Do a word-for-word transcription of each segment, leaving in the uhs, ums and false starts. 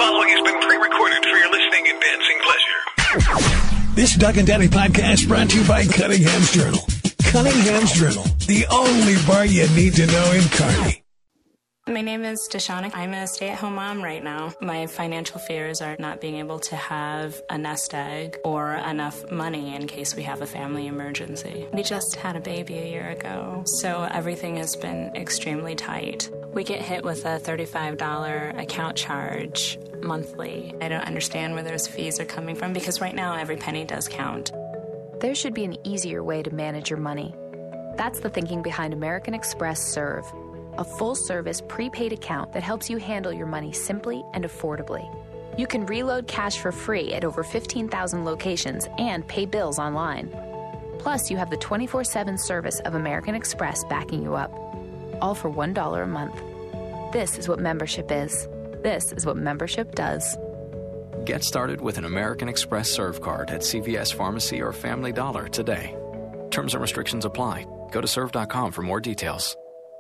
following has been pre-recorded for your listening and dancing pleasure. This Doug and Daddy podcast brought to you by Cunningham's Journal. Cunningham's Journal, the only bar you need to know in Kearney. My name is Deshauna. I'm a stay-at-home mom right now. My financial fears are not being able to have a nest egg or enough money in case we have a family emergency. We just had a baby a year ago, so everything has been extremely tight. We get hit with a thirty-five dollars account charge monthly. I don't understand where those fees are coming from because right now every penny does count. There should be an easier way to manage your money. That's the thinking behind American Express Serve, a full-service prepaid account that helps you handle your money simply and affordably. You can reload cash for free at over fifteen thousand locations and pay bills online. Plus, you have the twenty-four seven service of American Express backing you up, all for one dollar a month. This is what membership is. This is what membership does. Get started with an American Express Serve card at C V S Pharmacy or Family Dollar today. Terms and restrictions apply. Go to serve dot com for more details.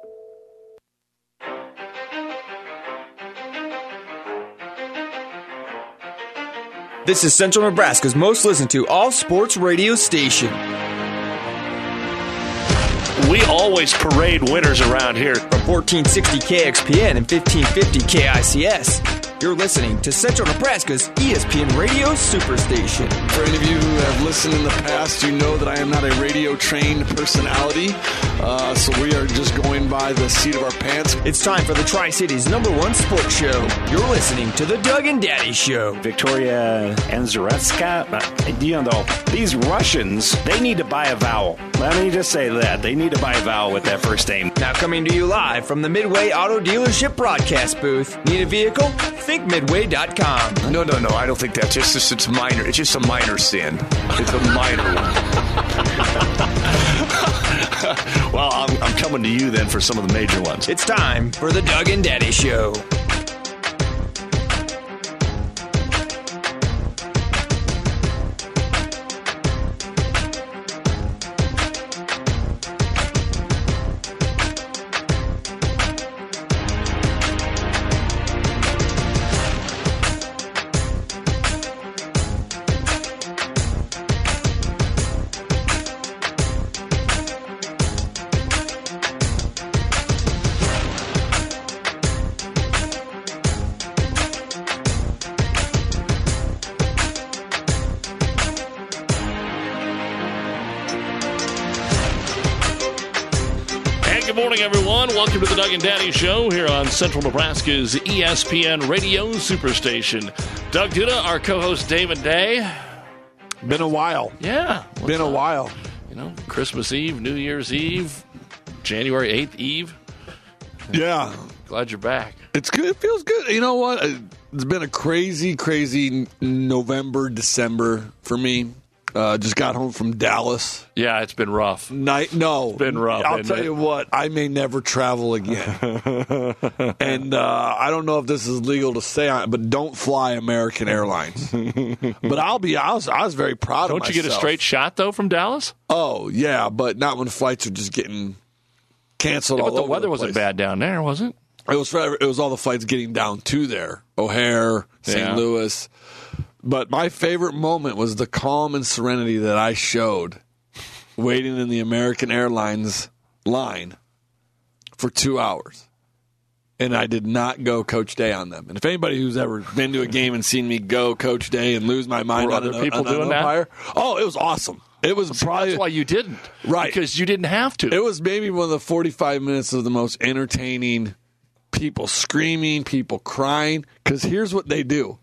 This is Central Nebraska's most listened to all-sports radio station. We always parade winners around here. From fourteen sixty K X P N and fifteen fifty K I C S, you're listening to Central Nebraska's E S P N Radio Superstation. For any of you who have listened in the past, you know that I am not a radio-trained personality, uh, so we are just going by the seat of our pants. It's time for the Tri-Cities' number one sports show. You're listening to the Doug and Daddy Show. Victoria Anzaretska, uh, you know, these Russians, they need to buy a vowel. Let me just say that. They need to buy a vowel with that first name. Now coming to you live from the Midway Auto Dealership broadcast booth. Need a vehicle? think midway dot com. No, no, no. I don't think that's just, just it's minor. It's just a minor sin. It's a minor one. Well, I'm, I'm coming to you then for some of the major ones. It's time for the Doug and Daddy Show. Everyone, welcome to the Doug and Daddy Show here on Central Nebraska's E S P N Radio Superstation. Doug Duda, our co-host David Day. Been a while. Yeah. Been a while. You know, Christmas Eve, New Year's Eve, January eighth Eve. Yeah. Glad you're back. It's good. It feels good. You know what? It's been a crazy, crazy November, December for me. Uh, just got home from Dallas. Yeah, it's been rough. Night, no. It's been rough. I'll tell it? you what, I may never travel again. And uh, I don't know if this is legal to say, but don't fly American Airlines. But I'll be, I was, I was very proud don't of myself. Don't you get a straight shot, though, from Dallas? Oh, yeah, but not when flights are just getting canceled yeah, all but the over weather the wasn't bad down there, was it? It was, it was all the flights getting down to there. O'Hare, Saint Yeah. Louis. But my favorite moment was the calm and serenity that I showed waiting in the American Airlines line for two hours. And I did not go Coach Day on them. And if anybody who's ever been to a game and seen me go Coach Day and lose my mind Were on other an, people on doing an that? umpire, oh, it was awesome. It was See, probably that's why you didn't. Right. Because you didn't have to. It was maybe one of the forty-five minutes of the most entertaining, people screaming, people crying. Because here's what they do.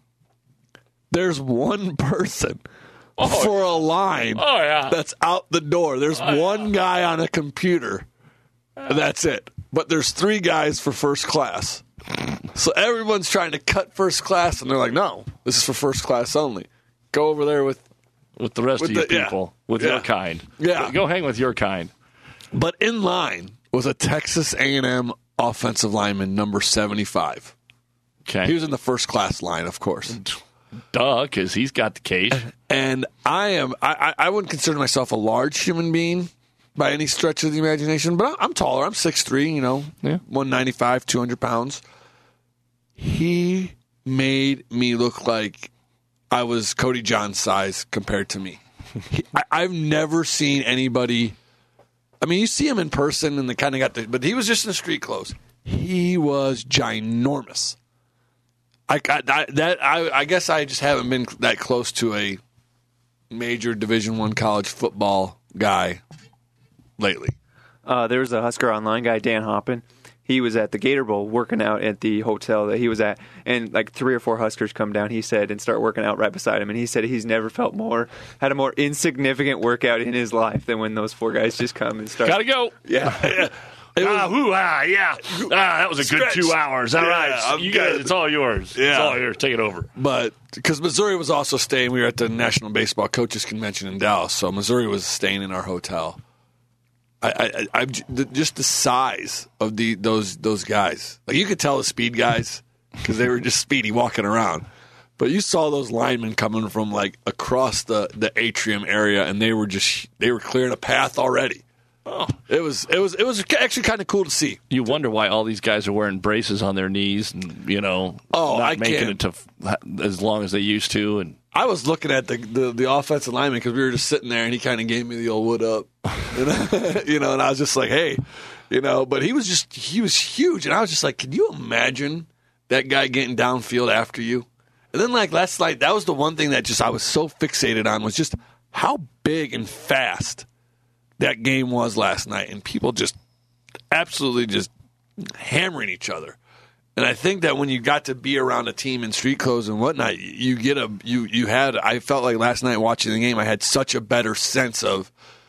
There's one person oh, for a line oh, yeah. that's out the door. There's oh, one yeah. guy on a computer. That's it. But there's three guys for first class. So everyone's trying to cut first class, and they're like, no, this is for first class only. Go over there with... With the rest with of you the, people. Yeah. With yeah. your kind. Yeah. Go hang with your kind. But in line was a Texas A and M offensive lineman, number seventy-five. Okay. He was in the first class line, of course. Duh, because he's got the case. And I am, I, I wouldn't consider myself a large human being by any stretch of the imagination, but I'm taller. I'm six three, you know, yeah. one ninety-five, two hundred pounds. He made me look like I was Cody John's size compared to me. I, I've never seen anybody. I mean, you see him in person, and they kind of got the. But he was just in the street clothes. He was ginormous. I, I that I, I guess I just haven't been that close to a major Division One college football guy lately. Uh, there was a Husker Online guy, Dan Hoppin. He was at the Gator Bowl working out at the hotel that he was at, and like three or four Huskers come down, he said, and start working out right beside him. And he said he's never felt more, had a more insignificant workout in his life than when those four guys just come and start. Gotta go. Yeah. Ah, whoo, ah, yeah. Ah, that was a good Stretch. two hours. All Yeah, right. I'm You good. guys, it's all yours. Yeah. It's all yours. Take it over. But because Missouri was also staying, we were at the National Baseball Coaches Convention in Dallas, so Missouri was staying in our hotel. I, I, I just the size of the those those guys, like you could tell the speed guys because they were just speedy walking around. But you saw those linemen coming from like across the, the atrium area, and they were just they were clearing a path already. Oh, it was it was it was actually kind of cool to see. You wonder why all these guys are wearing braces on their knees and, you know, oh, not I making can't. it to as long as they used to. And I was looking at the the, the offensive lineman because we were just sitting there, and he kind of gave me the old wood up, you know? you know, and I was just like, hey, you know, but he was just he was huge, and I was just like, can you imagine that guy getting downfield after you? And then like last night, that was the one thing that just I was so fixated on was just how big and fast that game was last night, and people just absolutely just hammering each other. And I think that when you got to be around a team in street clothes and whatnot, you get a you you had. I felt like last night watching the game, I had such a better sense of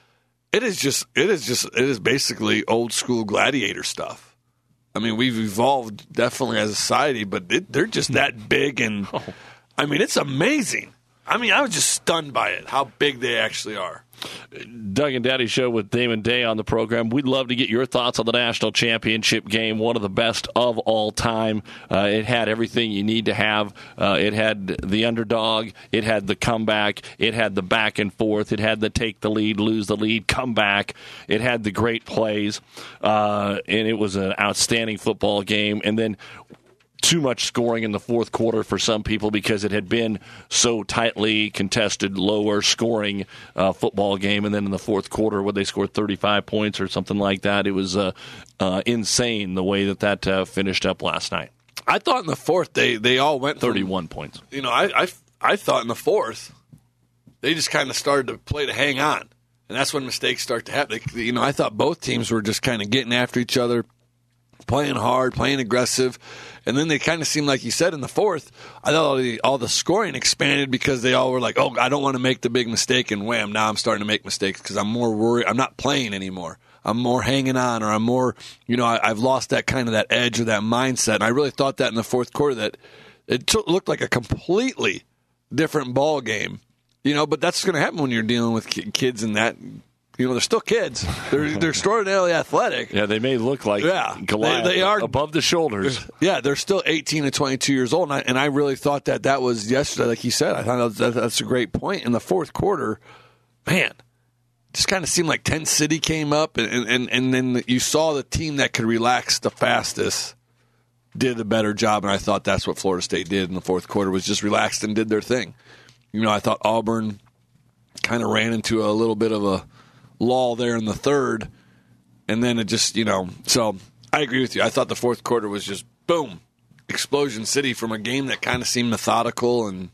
it is just it is just it is basically old school gladiator stuff. I mean, we've evolved definitely as a society, but it, they're just that big, and I mean, it's amazing. I mean, I was just stunned by it, how big they actually are. Doug and Daddy Show with Damon Day on the program. We'd love to get your thoughts on the national championship game, one of the best of all time. Uh, it had everything you need to have. Uh, it had the underdog. It had the comeback. It had the back and forth. It had the take the lead, lose the lead, come back. It had the great plays. Uh, and it was an outstanding football game. And then too much scoring in the fourth quarter for some people because it had been so tightly contested, lower scoring uh, football game. And then in the fourth quarter, where they scored thirty-five points or something like that, it was uh, uh, insane the way that that uh, finished up last night. I thought in the fourth they, they all went from, thirty-one points. You know, I, I, I thought in the fourth they just kind of started to play to hang on. And that's when mistakes start to happen. They, you know, I thought both teams were just kind of getting after each other, playing hard, playing aggressive. And then they kind of seemed like you said in the fourth, I thought all the, all the scoring expanded because they all were like, oh, I don't want to make the big mistake. And wham, now I'm starting to make mistakes because I'm more worried. I'm not playing anymore. I'm more hanging on, or I'm more, you know, I, I've lost that kind of that edge or that mindset. And I really thought that in the fourth quarter that it t- looked like a completely different ball game. You know, but that's going to happen when you're dealing with kids in that. You know, they're still kids. They're they're extraordinarily athletic. Yeah, they may look like yeah, Goliath they, they are above the shoulders. Yeah, they're still eighteen to twenty-two years old, and I, and I really thought that that was yesterday, like he said. I thought that, that's a great point. In the fourth quarter, man, just kind of seemed like Tent City came up, and, and, and then you saw the team that could relax the fastest did a better job, and I thought that's what Florida State did in the fourth quarter, was just relaxed and did their thing. You know, I thought Auburn kind of ran into a little bit of a lull there in the third, and then it just, you know, so I agree with you. I thought the fourth quarter was just boom, explosion city from a game that kind of seemed methodical. And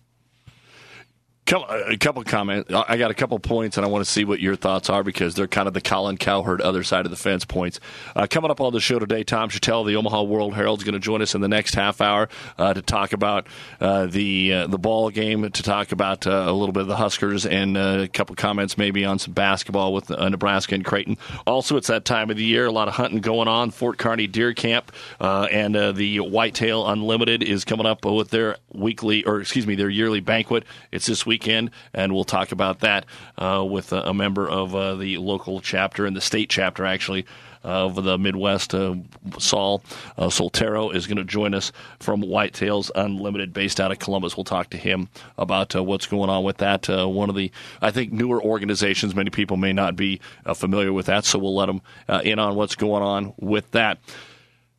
a couple of comments. I got a couple points, and I want to see what your thoughts are because they're kind of the Colin Cowherd other side of the fence points. Uh, coming up on the show today, Tom Chattel, the Omaha World Herald, is going to join us in the next half hour uh, to talk about uh, the uh, the ball game, to talk about uh, a little bit of the Huskers, and uh, a couple of comments maybe on some basketball with uh, Nebraska and Creighton. Also, it's that time of the year, a lot of hunting going on. Fort Kearney Deer Camp uh, and uh, the Whitetail Unlimited is coming up with their weekly, or excuse me, their yearly banquet. It's this week. Weekend, and we'll talk about that uh, with a, a member of uh, the local chapter and the state chapter, actually, of the Midwest. Uh, Saul uh, Soltero is going to join us from Whitetails Unlimited, based out of Columbus. We'll talk to him about uh, what's going on with that. Uh, one of the, I think, newer organizations. Many people may not be uh, familiar with that, so we'll let them uh, in on what's going on with that.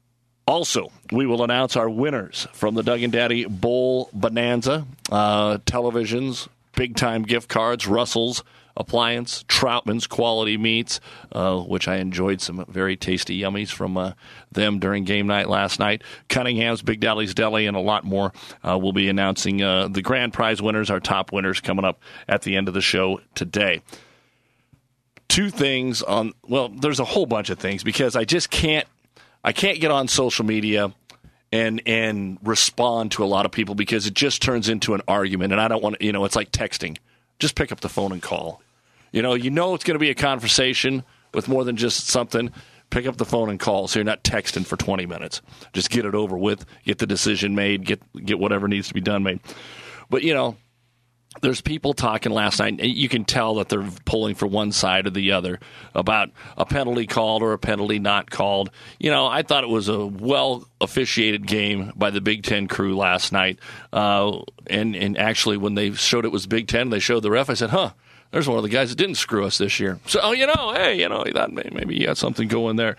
Also, we will announce our winners from the Doug and Daddy Bowl Bonanza. Uh, televisions, big-time gift cards, Russell's Appliance, Troutman's Quality Meats, uh, which I enjoyed some very tasty yummies from uh, them during game night last night. Cunningham's Big Deli's Deli, and a lot more. Uh, we'll be announcing uh, the grand prize winners, our top winners, coming up at the end of the show today. Two things on, well, there's a whole bunch of things because I just can't, I can't get on social media and and respond to a lot of people because it just turns into an argument, and I don't want to, you know, it's like texting. Just pick up the phone and call. You know, you know it's going to be a conversation with more than just something. Pick up the phone and call so you're not texting for twenty minutes. Just get it over with, get the decision made, get get whatever needs to be done made. But, you know, there's people talking last night, and you can tell that they're pulling for one side or the other about a penalty called or a penalty not called. You know, I thought it was a well-officiated game by the Big Ten crew last night. Uh, and, and actually, when they showed it was Big Ten, they showed the ref, I said, huh, there's one of the guys that didn't screw us this year. So, you know, hey, you know, that maybe you got something going there.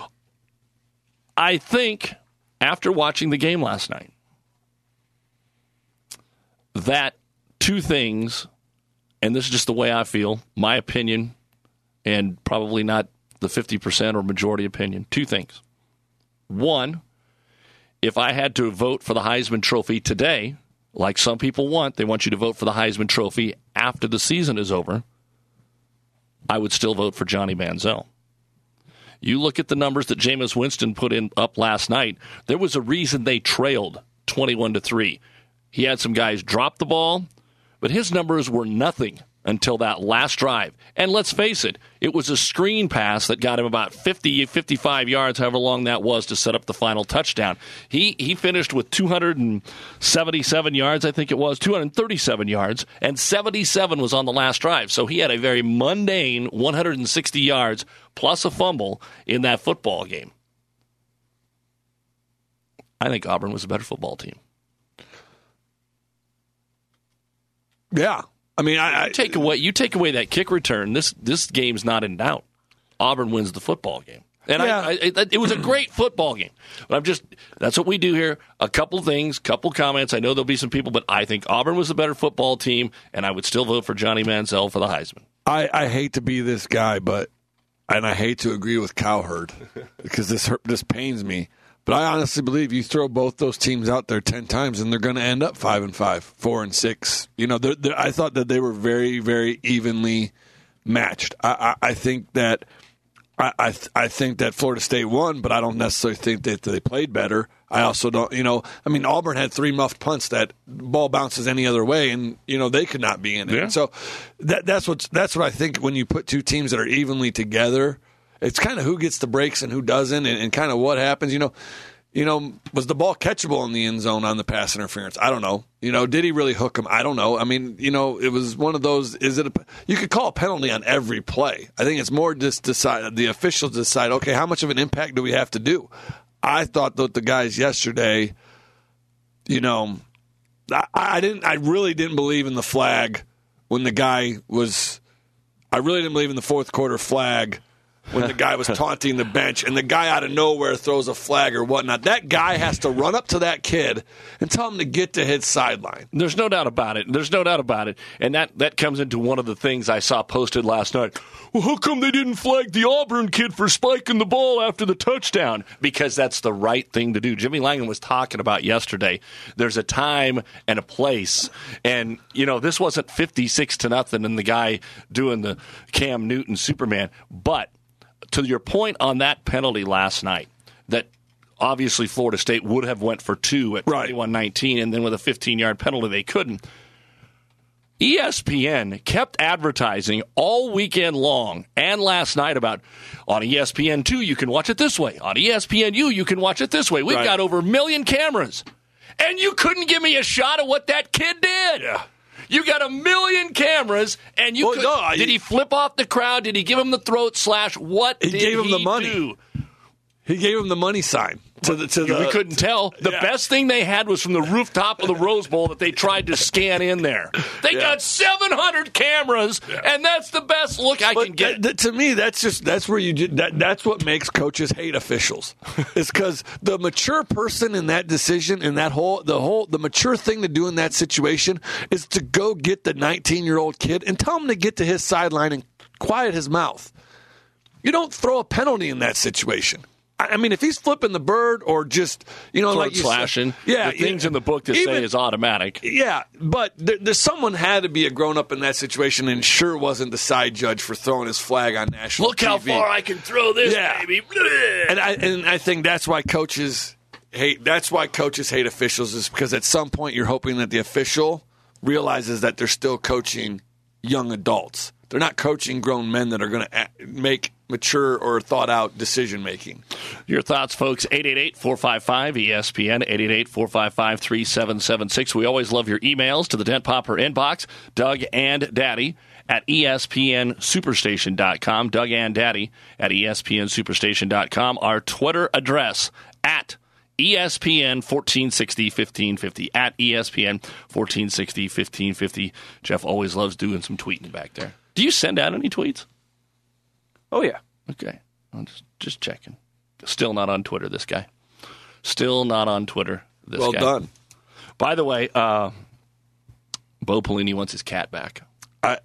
I think, after watching the game last night, that two things, and this is just the way I feel, my opinion, and probably not the fifty percent or majority opinion. Two things. One, if I had to vote for the Heisman Trophy today, like some people want, they want you to vote for the Heisman Trophy after the season is over, I would still vote for Johnny Manziel. You look at the numbers that Jameis Winston put in up last night, there was a reason they trailed twenty-one to three. He had some guys drop the ball, but his numbers were nothing until that last drive. And let's face it, it was a screen pass that got him about fifty, fifty-five yards, however long that was, to set up the final touchdown. He he finished with two hundred seventy-seven yards, I think it was, two hundred thirty-seven yards, and seventy-seven was on the last drive. So he had a very mundane one hundred sixty yards plus a fumble in that football game. I think Auburn was a better football team. Yeah. I mean, I, I you take away you take away that kick return. This this game's not in doubt. Auburn wins the football game, and yeah. I, I, it, it was a great football game. But I'm just that's what we do here. A couple things, couple comments. I know there'll be some people, but I think Auburn was the better football team, and I would still vote for Johnny Manziel for the Heisman. I, I hate to be this guy, but and I hate to agree with Cowherd because this this pains me. But I honestly believe you throw both those teams out there ten times, and they're going to end up five and five, four and six. You know, they're, they're, I thought that they were very, very evenly matched. I, I, I think that I, I, I think that Florida State won, but I don't necessarily think that they played better. I also don't, you know, I mean, Auburn had three muffed punts that ball bounces any other way, and you know they could not be in it. Yeah. So that that's what that's what I think when you put two teams that are evenly together. It's kind of who gets the breaks and who doesn't, and, and kind of what happens. You know, you know, was the ball catchable in the end zone on the pass interference? I don't know. You know, did he really hook him? I don't know. I mean, you know, it was one of those. Is it? A, you could call a penalty on every play. I think it's more just decide the officials decide. Okay, how much of an impact do we have to do? I thought that the guys yesterday, you know, I, I didn't. I really didn't believe in the flag when the guy was. I really didn't believe in the fourth quarter flag. When the guy was taunting the bench and the guy out of nowhere throws a flag or whatnot, that guy has to run up to that kid and tell him to get to his sideline. There's no doubt about it. There's no doubt about it. And that, that comes into one of the things I saw posted last night. Well, how come they didn't flag the Auburn kid for spiking the ball after the touchdown? Because that's the right thing to do. Jimmy Langan was talking about yesterday. There's a time and a place. And, you know, this wasn't fifty-six to nothing and the guy doing the Cam Newton Superman. But to your point on that penalty last night, that obviously Florida State would have went for two at twenty-one nineteen, and then with a fifteen-yard penalty they couldn't. E S P N kept advertising all weekend long and last night about on E S P N two you can watch it this way. On E S P N U you can watch it this way. We've right. got over a million cameras. And you couldn't give me a shot of what that kid did. Yeah. You got a million cameras, and you well, could, no, I, did he flip off the crowd? Did he give him the throat slash? What he did gave him he the money. do? He gave him the money sign. to the to the. We couldn't tell. The Yeah. best thing they had was from the rooftop of the Rose Bowl that they tried to scan in there. They Yeah. got seven hundred cameras, and that's the best look I But can get. that- that- to me, that's just that's where you ju- that that's what makes coaches hate officials. Is because the mature person in that decision, in that whole the whole the mature thing to do in that situation is to go get the nineteen year old kid and tell him to get to his sideline and quiet his mouth. You don't throw a penalty in that situation. I I mean, if he's flipping the bird or just, you know, Throat like you slashing. said, yeah, the things yeah, in the book that even- say is automatic. Yeah, but there, there's someone had to be a grown up in that situation, and sure wasn't the side judge for throwing his flag on national Look how T V. far I can throw this, Yeah. baby. And I and I think that's why coaches hate. That's why coaches hate officials, is because at some point you're hoping that the official realizes that they're still coaching young adults. They're not coaching grown men that are going to make mature or thought out decision making. Your thoughts, folks, eight eight eight, four five five, E S P N, eight eight eight, four five five, three seven seven six. We always love your emails to the Dent Popper inbox, Doug and Daddy at E S P N superstation dot com, Doug and Daddy at E S P N superstation dot com. Our Twitter address, at E S P N fourteen sixty, fifteen fifty, at E S P N fourteen sixty, fifteen fifty. Jeff always loves doing some tweeting back there. Do you send out any tweets? Oh, yeah. Okay. I'm just, just checking. Still not on Twitter, this guy. Still not on Twitter, this well guy. Well done. By the way, uh, Bo Pelini wants his cat back. I,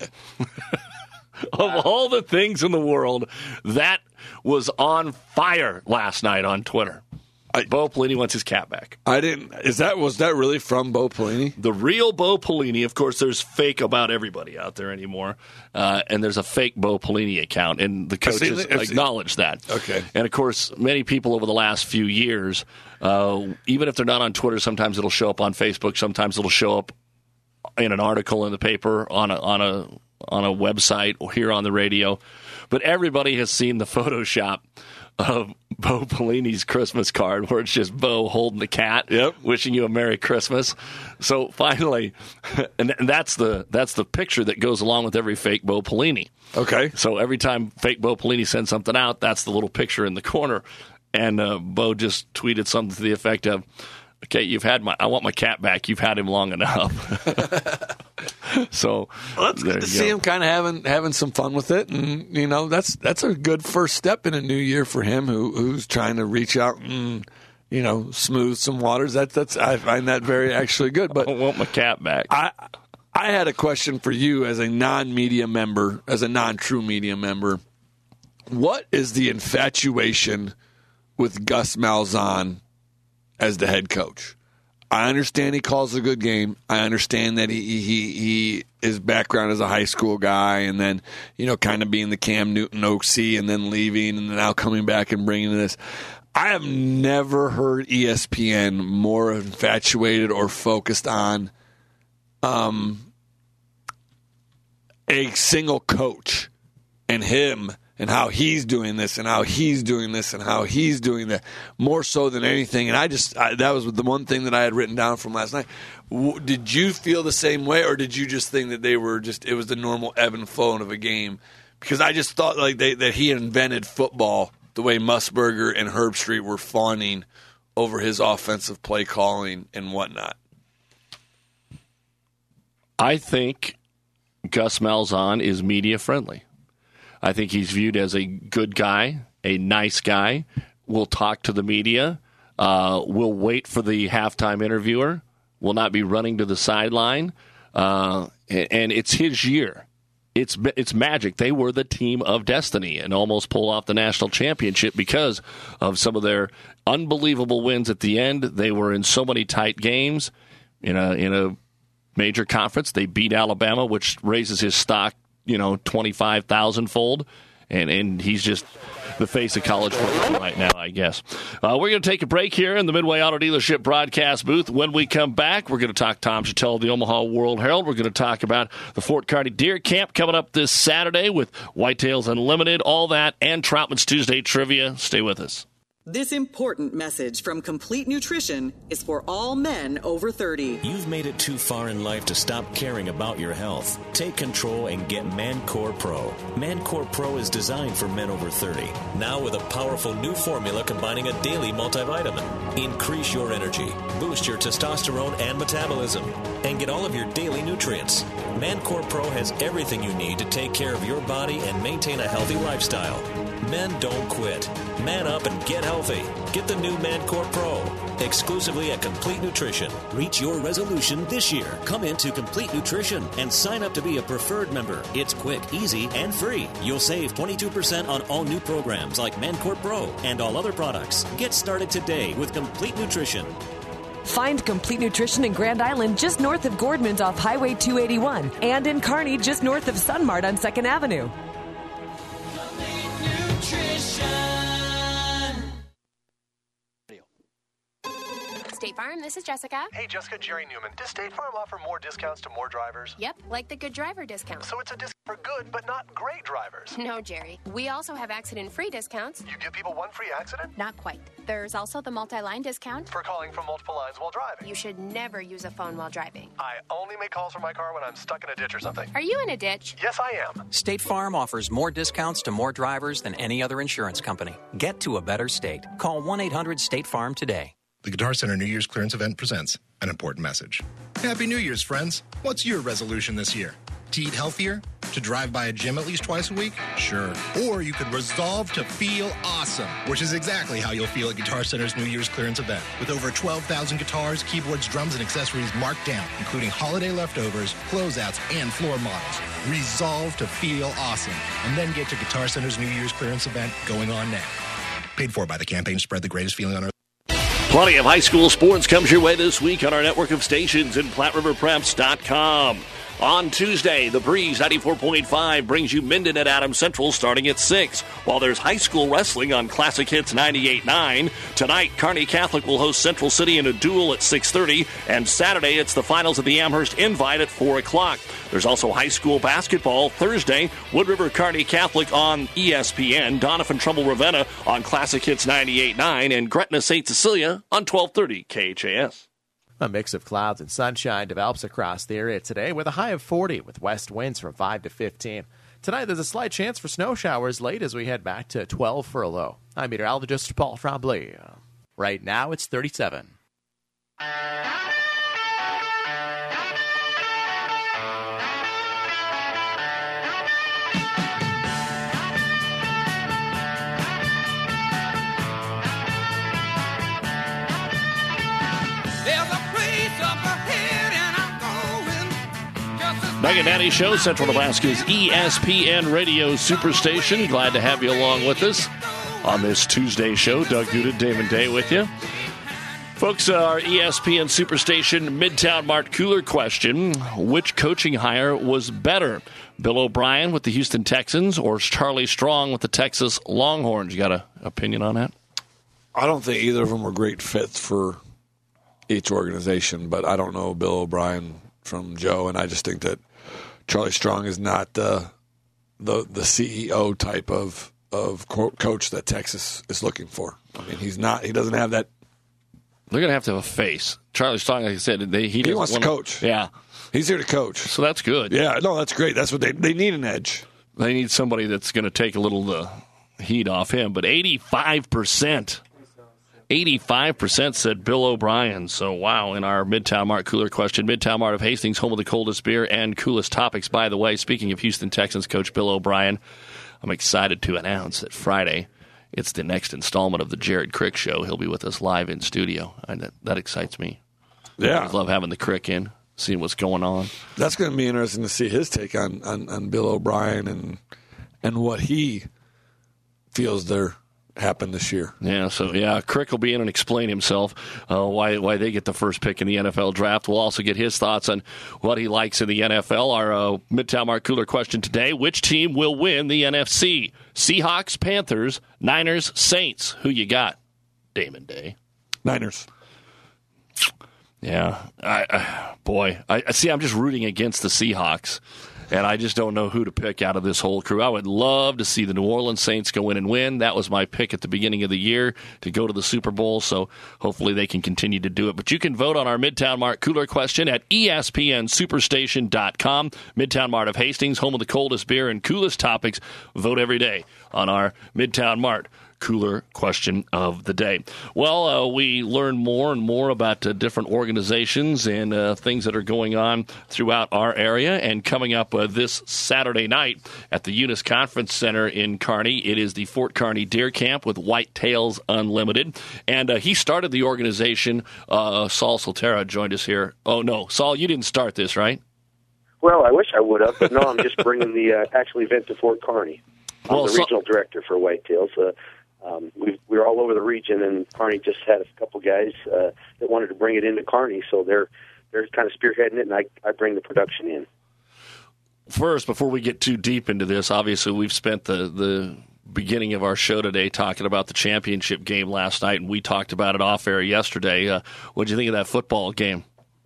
of all the things in the world, that was on fire last night on Twitter. I, Bo Pelini wants his cat back. I didn't. Is that was that really from Bo Pelini? The real Bo Pelini. Of course, there's fake about everybody out there anymore, uh, and there's a fake Bo Pelini account, and the coaches acknowledge that. Okay. And of course, many people over the last few years, uh, even if they're not on Twitter, sometimes it'll show up on Facebook. Sometimes it'll show up in an article in the paper, on a on a on a website, or here on the radio. But everybody has seen the Photoshop of Bo Pelini's Christmas card, where it's just Bo holding the cat, yep, wishing you a Merry Christmas. So finally, and that's the that's the picture that goes along with every fake Bo Pelini. Okay. So every time fake Bo Pelini sends something out, that's the little picture in the corner. And uh, Bo just tweeted something to the effect of, "Okay, you've had my. I want my cat back. You've had him long enough." So well, that's good to see go. him kind of having having some fun with it, and you know that's that's a good first step in a new year for him, who who's trying to reach out and you know smooth some waters. That's that's I find that very actually good. But I want my cat back. I I had a question for you as a non-media member, as a non-true media member. What is the infatuation with Gus Malzahn as the head coach? I understand he calls a good game. I understand that he he he his background as a high school guy, and then you know kind of being the Cam Newton O C, and then leaving, and then now coming back and bringing this. I have never heard E S P N more infatuated or focused on um a single coach and him. And how he's doing this, and how he's doing this, and how he's doing that, more so than anything. And I just I, that was the one thing that I had written down from last night. W- did you feel the same way, or did you just think that they were just it was the normal ebb and flow of a game? Because I just thought like they, that he invented football the way Musburger and Herb Street were fawning over his offensive play calling and whatnot. I think Gus Malzahn is media friendly. I think he's viewed as a good guy, a nice guy, will talk to the media, uh, will wait for the halftime interviewer, will not be running to the sideline, uh, and, and it's his year. It's it's magic. They were the team of destiny and almost pull off the national championship because of some of their unbelievable wins at the end. They were in so many tight games in a in a major conference. They beat Alabama, which raises his stock, you know, twenty-five thousand fold, and, and he's just the face of college football right now, I guess. Uh, we're going to take a break here in the Midway Auto Dealership broadcast booth. When we come back, we're going to talk Tom Chattel of the Omaha World Herald. We're going to talk about the Fort Kearney Deer Camp coming up this Saturday with Whitetails Unlimited, all that, and Troutman's Tuesday Trivia. Stay with us. This important message from Complete Nutrition is for all men over thirty. You've made it too far in life to stop caring about your health. Take control and get Mancore Pro. Mancore Pro is designed for men over thirty. Now with a powerful new formula combining a daily multivitamin. Increase your energy, boost your testosterone and metabolism, and get all of your daily nutrients. Mancore Pro has everything you need to take care of your body and maintain a healthy lifestyle. Men don't quit. Man up and get healthy. Get the new Mancore Pro, exclusively at Complete Nutrition. Reach your resolution this year. Come into Complete Nutrition and sign up to be a preferred member. It's quick, easy, and free. You'll save twenty-two percent on all new programs like Mancore Pro and all other products. Get started today with Complete Nutrition. Find Complete Nutrition in Grand Island just north of Gordman's off Highway two eighty-one and in Kearney just north of Sunmart on second Avenue. State Farm, this is Jessica. Hey, Jessica, Jerry Newman. Does State Farm offer more discounts to more drivers? Yep, like the good driver discount. So it's a discount for good, but not great drivers. No, Jerry. We also have accident-free discounts. You give people one free accident? Not quite. There's also the multi-line discount. For calling from multiple lines while driving. You should never use a phone while driving. I only make calls from my car when I'm stuck in a ditch or something. Are you in a ditch? Yes, I am. State Farm offers more discounts to more drivers than any other insurance company. Get to a better state. Call one eight hundred state farm today. The Guitar Center New Year's clearance event presents an important message. Happy New Year's, friends. What's your resolution this year? To eat healthier? To drive by a gym at least twice a week? Sure. Or you could resolve to feel awesome, which is exactly how you'll feel at Guitar Center's New Year's clearance event. With over twelve thousand guitars, keyboards, drums, and accessories marked down, including holiday leftovers, closeouts, and floor models. Resolve to feel awesome, and then get to Guitar Center's New Year's clearance event going on now. Paid for by the campaign to spread the greatest feeling on earth. Plenty of high school sports comes your way this week on our network of stations and Platte River Preps dot com. On Tuesday, the Breeze ninety-four point five brings you Minden at Adams Central starting at six, while there's high school wrestling on Classic Hits ninety-eight point nine. Tonight, Kearney Catholic will host Central City in a duel at six thirty, and Saturday, it's the finals of the Amherst Invite at four o'clock. There's also high school basketball Thursday, Wood River Kearney Catholic on E S P N, Doniphan Trumbull Ravenna on Classic Hits ninety-eight point nine, and Gretna Saint Cecilia on twelve thirty K H A S. A mix of clouds and sunshine develops across the area today with a high of forty with west winds from five to fifteen. Tonight, there's a slight chance for snow showers late as we head back to twelve for a low. I'm meteorologist Paul Trombley. Right now, it's thirty-seven. Doug and Danny Show, Central Nebraska's E S P N Radio Superstation. Glad to have you along with us on this Tuesday show. Doug Duda, Damon Day with you. Folks, our E S P N Superstation Midtown Mart Cooler question. Which coaching hire was better? Bill O'Brien with the Houston Texans or Charlie Strong with the Texas Longhorns? You got an opinion on that? I don't think either of them were great fits for each organization, but I don't know Bill O'Brien from Joe, and I just think that Charlie Strong is not the the, the C E O type of of co- coach that Texas is looking for. I mean, he's not. He doesn't have that. They're going to have to have a face. Charlie Strong, like I said, they, he, he wants wanna, to coach. Yeah, he's here to coach. So that's good. Yeah, no, that's great. That's what they they need, an edge. They need somebody that's going to take a little the heat off him. But eighty-five percent. eighty-five percent said Bill O'Brien. So, wow, in our Midtown Mart Cooler question. Midtown Mart of Hastings, home of the coldest beer and coolest topics. By the way, speaking of Houston Texans coach Bill O'Brien, I'm excited to announce that Friday, it's the next installment of the Jared Crick Show. He'll be with us live in studio, and that, that excites me. Yeah. I love having the Crick in, seeing what's going on. That's going to be interesting to see his take on, on, on Bill O'Brien and and what he feels there happened this year. Yeah, so yeah, Crick will be in and explain himself uh, why why they get the first pick in the N F L draft. We'll also get his thoughts on what he likes in the N F L. Our uh, Midtown Mart Cooler question today: which team will win the N F C? Seahawks, Panthers, Niners, Saints. Who you got? Damon Day. Niners. Yeah, I, I, boy, I see. I'm just rooting against the Seahawks. and I just don't know who to pick out of this whole crew. I would love to see the New Orleans Saints go in and win. That was my pick at the beginning of the year to go to the Super Bowl, so hopefully they can continue to do it. But you can vote on our Midtown Mart Cooler question at E S P N Superstation dot com. Midtown Mart of Hastings, home of the coldest beer and coolest topics. Vote every day on our Midtown Mart Cooler question of the day. Well, uh, we learn more and more about uh, different organizations and uh, things that are going on throughout our area. And coming up uh, this Saturday night at the Eunice Conference Center in Kearney, it is the Fort Kearney Deer Camp with White Tails Unlimited. And uh, he started the organization. Uh, Saul Soltera joined us here. Oh, no. Saul, you didn't start this, right? Well, I wish I would have, but no, I'm just bringing the uh, actual event to Fort Kearney. I'm Well, the so- regional director for White Tails. Uh, Um, we've, we're all over the region, and Kearney just had a couple guys uh, that wanted to bring it into Kearney, so they're they're kind of spearheading it, and I, I bring the production in. First, before we get too deep into this, obviously we've spent the, the beginning of our show today talking about the championship game last night, and we talked about it off air yesterday. Uh, what did you think of that football game?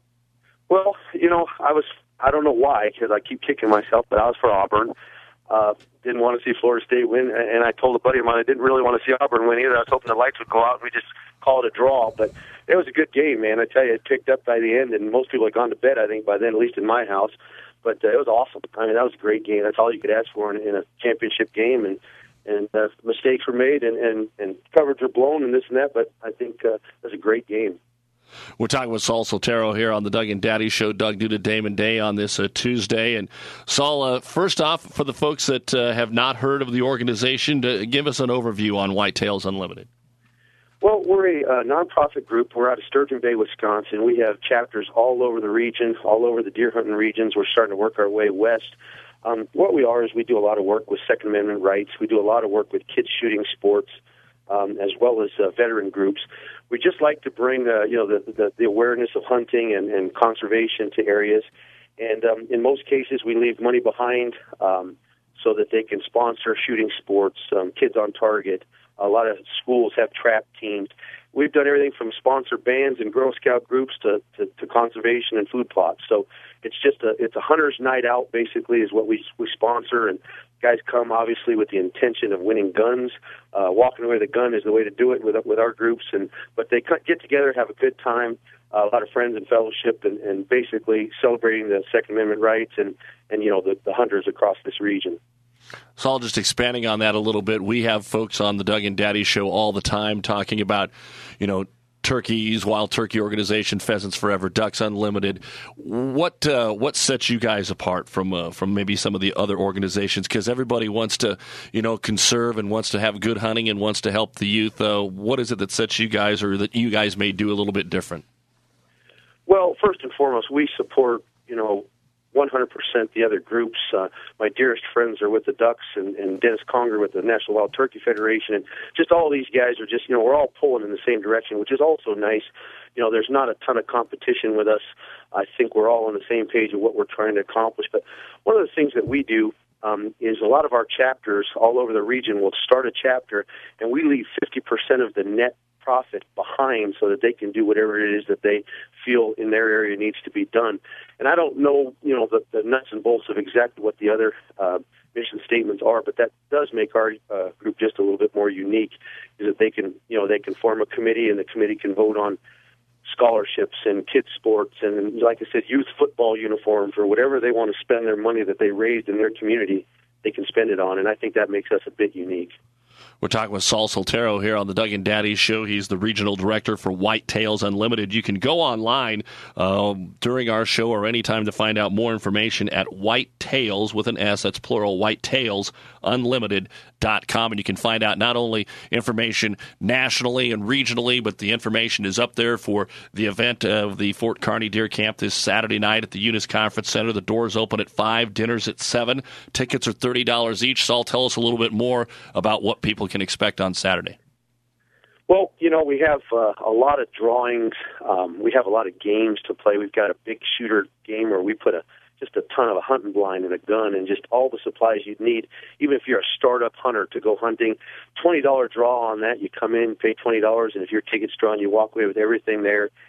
Well, you know, I was I don't know why, because I keep kicking myself, but I was for Auburn. Uh, didn't want to see Florida State win, and I told a buddy of mine I didn't really want to see Auburn win either. I was hoping the lights would go out and we just call it a draw, but it was a good game, man. I tell you, it picked up by the end, and most people had gone to bed, I think, by then, at least in my house. But uh, it was awesome. I mean, that was a great game. That's all you could ask for in, in a championship game, and and uh, mistakes were made, and, and, and coverage were blown, and this and that, but I think uh, it was a great game. We're talking with Saul Soltero here on the Doug and Daddy Show. Doug due to Damon Day on this uh, Tuesday. And Saul, uh, first off, for the folks that uh, have not heard of the organization, to give us an overview on White Tails Unlimited. Well, we're a uh, nonprofit group. We're out of Sturgeon Bay, Wisconsin. We have chapters all over the region, all over the deer hunting regions. We're starting to work our way west. Um, what we are is we do a lot of work with Second Amendment rights. We do a lot of work with kids shooting sports, um, as well as uh, veteran groups. We just like to bring, uh, you know, the, the, the awareness of hunting and, and conservation to areas. And um, in most cases, we leave money behind um, so that they can sponsor shooting sports, um, Kids on Target. A lot of schools have trap teams. We've done everything from sponsor bands and Girl Scout groups to, to, to conservation and food plots. So it's just a it's a hunter's night out, basically, is what we we sponsor. And guys come, obviously, with the intention of winning guns. Uh, walking away with a gun is the way to do it with with our groups. And but they get together, have a good time, uh, a lot of friends and fellowship, and, and basically celebrating the Second Amendment rights and, and you know, the, the hunters across this region. Saul, just expanding on that a little bit, we have folks on the Doug and Daddy Show all the time talking about, you know, turkeys, Wild Turkey Organization, Pheasants Forever, Ducks Unlimited. What uh, what sets you guys apart from uh, from maybe some of the other organizations? Because everybody wants to, you know, conserve and wants to have good hunting and wants to help the youth. Uh, what is it that sets you guys, or that you guys may do a little bit different? Well, first and foremost, we support, you know, one hundred percent the other groups. Uh, my dearest friends are with the Ducks, and, and Dennis Conger with the National Wild Turkey Federation, and just all these guys are just, you know, we're all pulling in the same direction, which is also nice. You know, there's not a ton of competition with us. I think we're all on the same page of what we're trying to accomplish. But one of the things that we do um, is a lot of our chapters all over the region will start a chapter, and we leave fifty percent of the net profit behind so that they can do whatever it is that they feel in their area needs to be done. And I don't know, you know, the, the nuts and bolts of exactly what the other uh, mission statements are, but that does make our uh, group just a little bit more unique, is that they can, you know, they can form a committee, and the committee can vote on scholarships and kids sports and, like I said, youth football uniforms, or whatever they want to spend their money that they raised in their community, they can spend it on. And I think that makes us a bit unique. We're talking with Saul Soltero here on the Doug and Daddy Show. He's the regional director for White Tails Unlimited. You can go online um, during our show or anytime to find out more information at White Tails, with an S, that's plural, white tails unlimited dot com. And you can find out not only information nationally and regionally, but the information is up there for the event of the Fort Kearney Deer Camp this Saturday night at the Eunice Conference Center. The doors open at five, dinner's at seven. Tickets are thirty dollars each. Saul, tell us a little bit more about what people can expect on Saturday. Well, you know, we have uh, a lot of drawings. Um, we have a lot of games to play. We've got a big shooter game where we put a just a ton of a hunting blind and a gun and just all the supplies you'd need, even if you're a startup hunter to go hunting. twenty dollars draw on that. You come in, pay twenty dollars, and if your ticket's drawn, you walk away with everything there.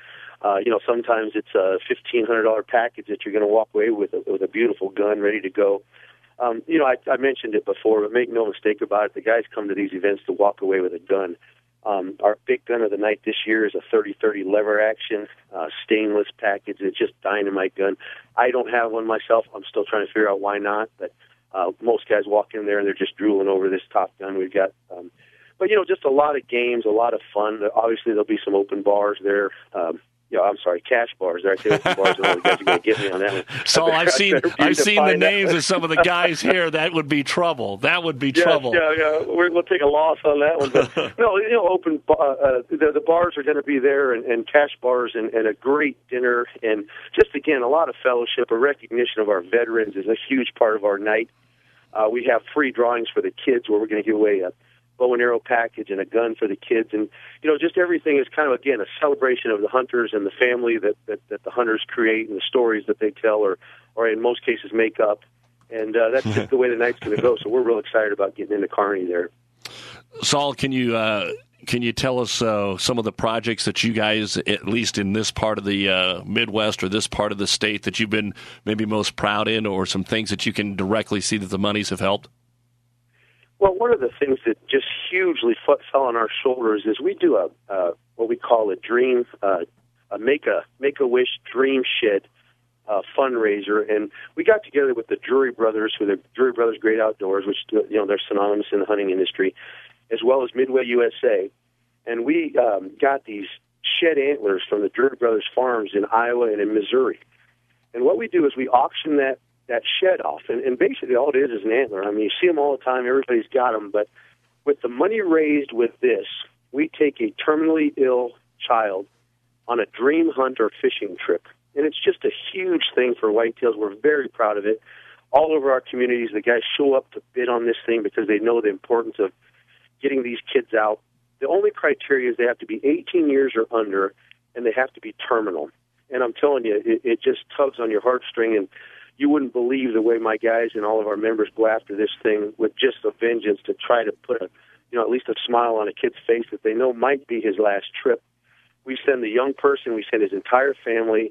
Uh, you know, sometimes it's a fifteen hundred dollars package that you're going to walk away with a, with a beautiful gun ready to go. Um, you know, I, I mentioned it before, but make no mistake about it, the guys come to these events to walk away with a gun. Um, our big gun of the night this year is a thirty thirty lever action, uh, stainless package. It's just dynamite gun. I don't have one myself. I'm still trying to figure out why not, but uh, most guys walk in there and they're just drooling over this top gun we've got. Um, but, you know, just a lot of games, a lot of fun. Obviously, there'll be some open bars there. Um, Yeah, I'm sorry, cash bars. There, I say open bars. And all the guys are going to get me on that one. So I've seen I've seen the names that. of some of the guys here. That would be trouble. That would be yeah, trouble. Yeah, yeah, We're, we'll take a loss on that one. But no, you know, open uh, uh, the, the bars are going to be there, and, and cash bars, and, and a great dinner, and just again a lot of fellowship, a recognition of our veterans is a huge part of our night. Uh, we have free drawings for the kids where we're going to give away a bow and arrow package and a gun for the kids, and you know, just everything is kind of again a celebration of the hunters and the family that, that, that the hunters create and the stories that they tell, or or in most cases make up, and uh, that's just the way the night's going to go. So we're real excited about getting into Kearney there. Saul, can you uh, can you tell us uh, some of the projects that you guys, at least in this part of the uh, Midwest or this part of the state, that you've been maybe most proud in, or some things that you can directly see that the monies have helped? Well, one of the things that just hugely f- fell on our shoulders is we do a uh, what we call a dream, uh, a make a make a wish dream shed uh, fundraiser, and we got together with the Drury Brothers, who the Drury Brothers Great Outdoors, which you know they're synonymous in the hunting industry, as well as Midway U S A, and we um, got these shed antlers from the Drury Brothers farms in Iowa and in Missouri, and what we do is we auction that. that shed off, and, and basically all it is is an antler. I mean, you see them all the time, everybody's got them, but with the money raised with this, we take a terminally ill child on a dream hunt or fishing trip, and it's just a huge thing for whitetails. We're very proud of it. All over our communities, the guys show up to bid on this thing because they know the importance of getting these kids out. The only criteria is they have to be eighteen years or under, and they have to be terminal. And I'm telling you, it, it just tugs on your heartstring, and you wouldn't believe the way my guys and all of our members go after this thing with just a vengeance to try to put a, you know, at least a smile on a kid's face that they know might be his last trip. We send the young person, we send his entire family.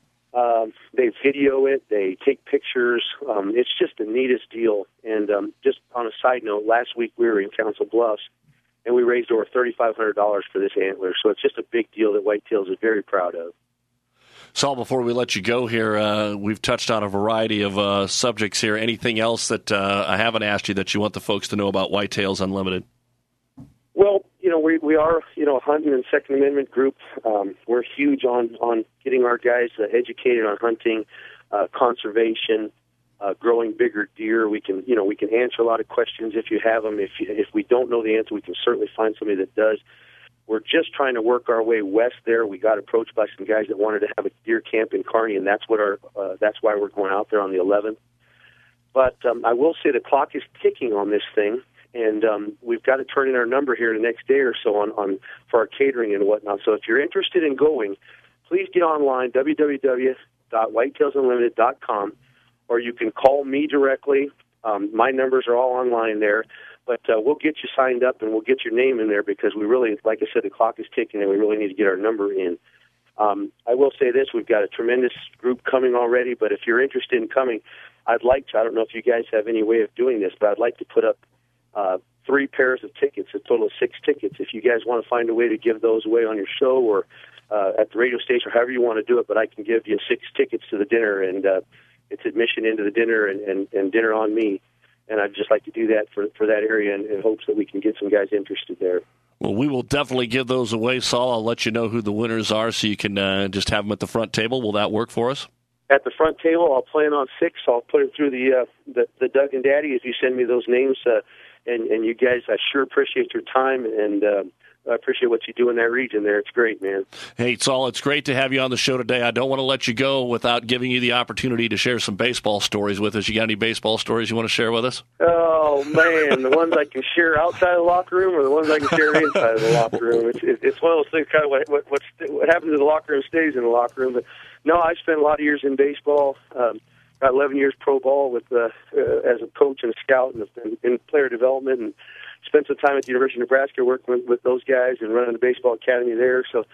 Um, they video it, they take pictures. Um, it's just the neatest deal. And um, just on a side note, last week we were in Council Bluffs, and we raised over thirty-five hundred dollars for this antler. So it's just a big deal that Whitetails is very proud of. Saul, before we let you go here, uh, we've touched on a variety of uh, subjects here. Anything else that uh, I haven't asked you that you want the folks to know about Whitetails Unlimited? Well, you know, we we are, you know, a hunting and Second Amendment group. Um, we're huge on, on getting our guys uh, educated on hunting, uh, conservation, uh, growing bigger deer. We can, you know, we can answer a lot of questions if you have them. If you, if we don't know the answer, we can certainly find somebody that does. We're just trying to work our way west there. We got approached by some guys that wanted to have a deer camp in Kearney, and that's what our uh, that's why we're going out there on the eleventh. But um, I will say the clock is ticking on this thing, and um, we've got to turn in our number here the next day or so on, on for our catering and whatnot. So if you're interested in going, please get online, w w w dot whitetails unlimited dot com, or you can call me directly. Um, my numbers are all online there. But uh, we'll get you signed up, and we'll get your name in there because we really, like I said, the clock is ticking, and we really need to get our number in. Um, I will say this, we've got a tremendous group coming already, but if you're interested in coming, I'd like to, I don't know if you guys have any way of doing this, but I'd like to put up uh, three pairs of tickets, a total of six tickets. If you guys want to find a way to give those away on your show or uh, at the radio station, or however you want to do it, but I can give you six tickets to the dinner, and uh, it's admission into the dinner and, and, and dinner on me. And I'd just like to do that for, for that area in, in hopes that we can get some guys interested there. Well, we will definitely give those away, Saul. I'll let you know who the winners are so you can uh, just have them at the front table. Will that work for us? At the front table, I'll plan on six. I'll put it through the uh, the, the Doug and Daddy if you send me those names. Uh, and, and you guys, I sure appreciate your time, and uh, I appreciate what you do in that region there. It's great, man. Hey, Saul, it's great to have you on the show today. I don't want to let you go without giving you the opportunity to share some baseball stories with us. You got any baseball stories you want to share with us? Oh, man, the ones I can share outside the locker room or the ones I can share inside of the locker room. It's, it's one of those things, kind of what, what, what, what happens in the locker room stays in the locker room. But, no, I spent a lot of years in baseball. Um, got eleven years pro ball with uh, uh, as a coach and a scout and in, in player development, and spent some time at the University of Nebraska working with, with those guys and running the baseball academy there. So,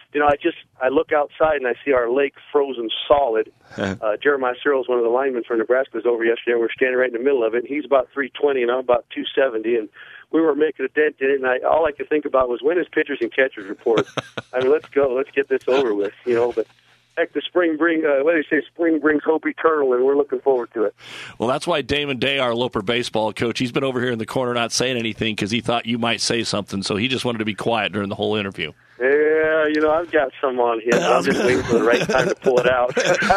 you know, I just I look outside and I see our lake frozen solid. uh, Jeremiah Searles, one of the linemen for Nebraska, was over yesterday. We're standing right in the middle of it. And he's about three twenty, and I'm about two seventy, and we were making a dent in it. And I, all I could think about was, when is pitchers and catchers report? I mean, let's go, let's get this over with, you know. But heck, the spring bring uh, what do they say? Spring brings hope eternal, and we're looking forward to it. Well, that's why Damon Day, our Loper baseball coach, he's been over here in the corner not saying anything because he thought you might say something, so he just wanted to be quiet during the whole interview. Yeah, you know, I've got some on him. I'm just waiting for the right time to pull it out.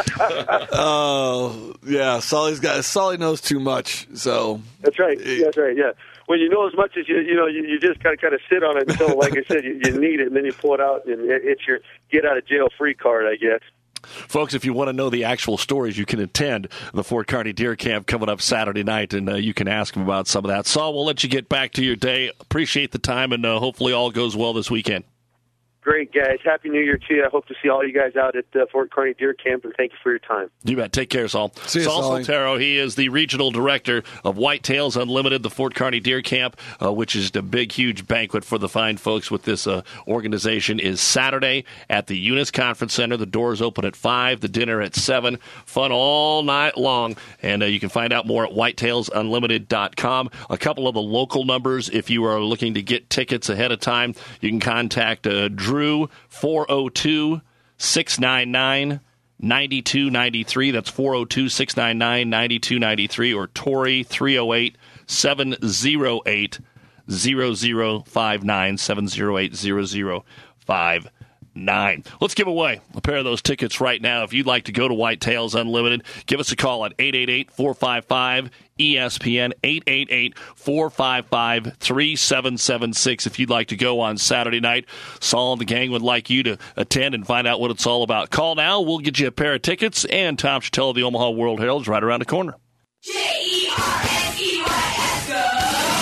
Oh, yeah, Sully's got Sully knows too much. So that's right. That's right. Yeah. When you know as much as you, you know, you, you just kind of kind of sit on it until, like I said, you, you need it, and then you pull it out, and it, it's your get out of jail free card, I guess. Folks, if you want to know the actual stories, you can attend the Fort Kearney Deer Camp coming up Saturday night, and uh, you can ask them about some of that. Saul, we'll let you get back to your day. Appreciate the time, and uh, hopefully all goes well this weekend. Great, guys. Happy New Year to you. I hope to see all you guys out at uh, Fort Kearney Deer Camp, and thank you for your time. You bet. Take care, Saul. See you, Saul Sully. Soltero, he is the regional director of Whitetails Unlimited, the Fort Kearney Deer Camp, uh, which is a big, huge banquet for the fine folks with this uh, organization, is Saturday at the Eunice Conference Center. The doors open at five, the dinner at seven. Fun all night long, and uh, you can find out more at whitetails unlimited dot com. A couple of the local numbers, if you are looking to get tickets ahead of time, you can contact uh, Drew, four oh two, six nine nine, nine two nine three. That's four oh two, six nine nine, nine two nine three, or Tori, three oh eight, seven oh eight, zero zero five nine, seven oh eight, zero zero five nine. Let's give away a pair of those tickets right now. If you'd like to go to Whitetails Unlimited, give us a call at eight eight eight, four five five, E S P N, eight eight eight, four five five, three seven seven six. If you'd like to go on Saturday night, Saul and the gang would like you to attend and find out what it's all about. Call now. We'll get you a pair of tickets, and Tom Chattel of the Omaha World Herald is right around the corner. J E R S E Y S, go!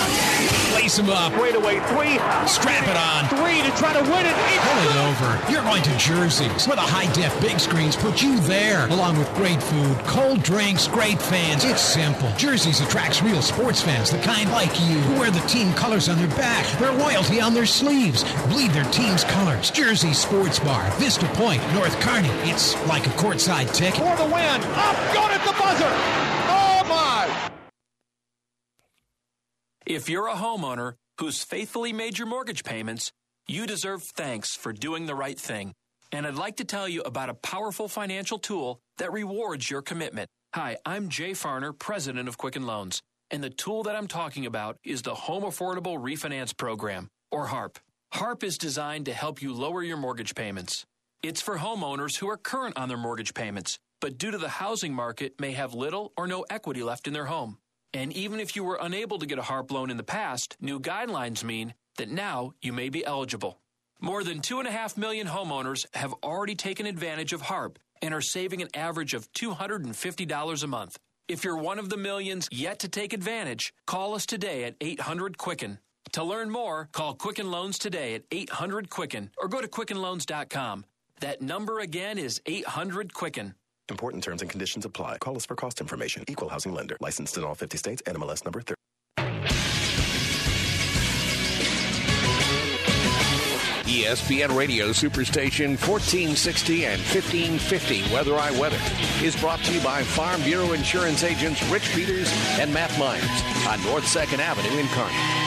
Lace him up. Straight away, three. Strap it on. Three to try to win it. Pull it over. You're going to Jersey's, where the high-def big screens put you there, along with great food, cold drinks, great fans. It's simple. Jersey's attracts real sports fans, the kind like you, who wear the team colors on their back, their loyalty on their sleeves, bleed their team's colors. Jersey's Sports Bar, Vista Point, North Kearney. It's like a courtside ticket. For the win. Up, good at the buzzer. Oh, my. If you're a homeowner who's faithfully made your mortgage payments, you deserve thanks for doing the right thing. And I'd like to tell you about a powerful financial tool that rewards your commitment. Hi, I'm Jay Farner, president of Quicken Loans. And the tool that I'm talking about is the Home Affordable Refinance Program, or HARP. HARP is designed to help you lower your mortgage payments. It's for homeowners who are current on their mortgage payments, but due to the housing market may have little or no equity left in their home. And even if you were unable to get a HARP loan in the past, new guidelines mean that now you may be eligible. More than two point five million homeowners have already taken advantage of HARP and are saving an average of two hundred fifty dollars a month. If you're one of the millions yet to take advantage, call us today at eight hundred Quicken. To learn more, call Quicken Loans today at eight hundred Quicken or go to quicken loans dot com. That number again is eight hundred Quicken. Important terms and conditions apply. Call us for cost information. Equal housing lender. Licensed in all fifty states. N M L S number thirty. E S P N Radio Superstation fourteen sixty and fifteen fifty Weather I Weather is brought to you by Farm Bureau Insurance agents Rich Peters and Matt Myers on North second Avenue in Kearney.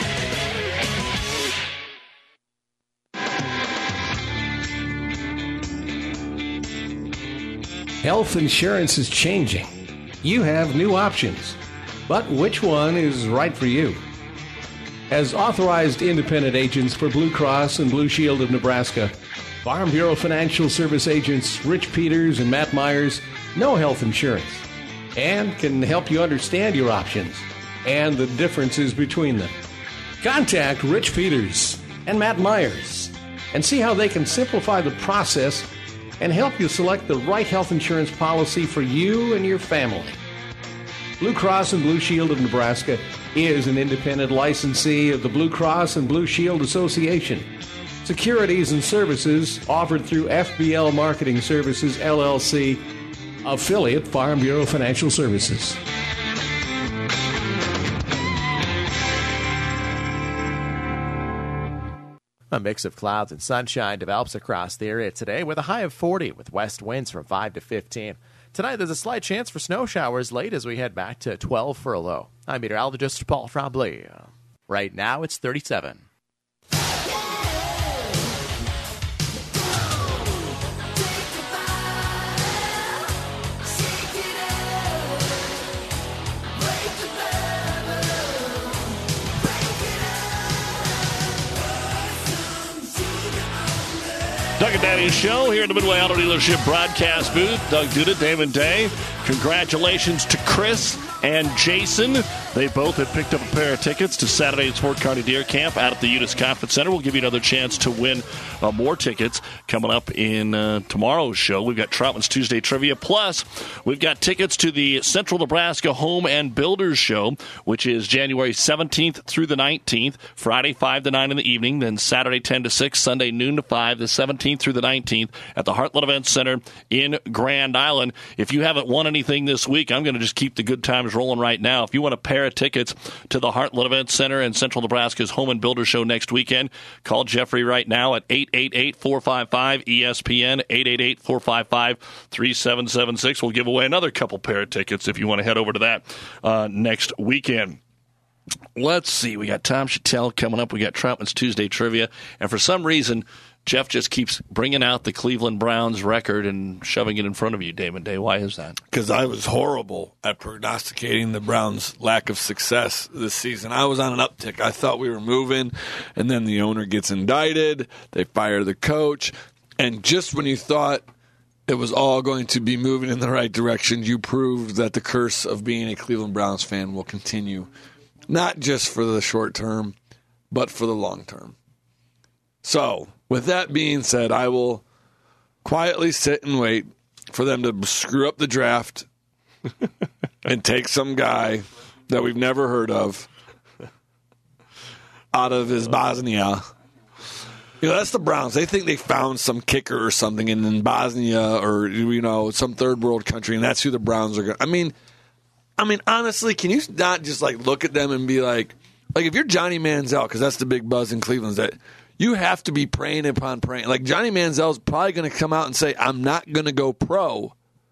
Health insurance is changing. You have new options. But which one is right for you? As authorized independent agents for Blue Cross and Blue Shield of Nebraska, Farm Bureau Financial Service agents Rich Peters and Matt Myers know health insurance and can help you understand your options and the differences between them. Contact Rich Peters and Matt Myers and see how they can simplify the process and help you select the right health insurance policy for you and your family. Blue Cross and Blue Shield of Nebraska is an independent licensee of the Blue Cross and Blue Shield Association. Securities and services offered through F B L Marketing Services, L L C, affiliate Farm Bureau Financial Services. A mix of clouds and sunshine develops across the area today with a high of forty with west winds from five to fifteen. Tonight, there's a slight chance for snow showers late as we head back to twelve for a low. I'm meteorologist Paul Tremblay. Right now, it's thirty-seven. Doug and Daddy's show here in the Midway Auto Dealership broadcast booth. Doug Duda, Dave and Dave. Congratulations to Chris and Jason. They both have picked up a pair of tickets to Saturday's Fort Kearney Deer Camp out at the Utis Conference Center. We'll give you another chance to win uh, more tickets coming up in uh, tomorrow's show. We've got Troutman's Tuesday Trivia. Plus, we've got tickets to the Central Nebraska Home and Builders Show, which is January seventeenth through the nineteenth, Friday five to nine in the evening, then Saturday ten to six, Sunday noon to five, the seventeenth through the nineteenth at the Heartland Event Center in Grand Island. If you haven't won anything this week, I'm going to just keep the good times rolling right now. If you want a pair of tickets to the Heartland Event Center and Central Nebraska's Home and Builder Show next weekend, call Jeffrey right now at eight eight eight, four five five, E S P N, eight eight eight, four five five, three seven seven six. We'll give away another couple pair of tickets if you want to head over to that uh, next weekend. Let's see. We got Tom Chattel coming up. We got Troutman's Tuesday Trivia. And for some reason, Jeff just keeps bringing out the Cleveland Browns record and shoving it in front of you, Damon Day. Why is that? Because I was horrible at prognosticating the Browns' lack of success this season. I was on an uptick. I thought we were moving, and then the owner gets indicted. They fire the coach. And just when you thought it was all going to be moving in the right direction, you proved that the curse of being a Cleveland Browns fan will continue, not just for the short term, but for the long term. So, with that being said, I will quietly sit and wait for them to screw up the draft and take some guy that we've never heard of out of his Bosnia. You know, that's the Browns. They think they found some kicker or something in Bosnia or, you know, some third world country, and that's who the Browns are going to. I mean, I mean, honestly, can you not just, like, look at them and be like, like, if you're Johnny Manziel, because that's the big buzz in Cleveland, is that you have to be praying upon praying. Like, Johnny Manziel's probably going to come out and say, I'm not going to go pro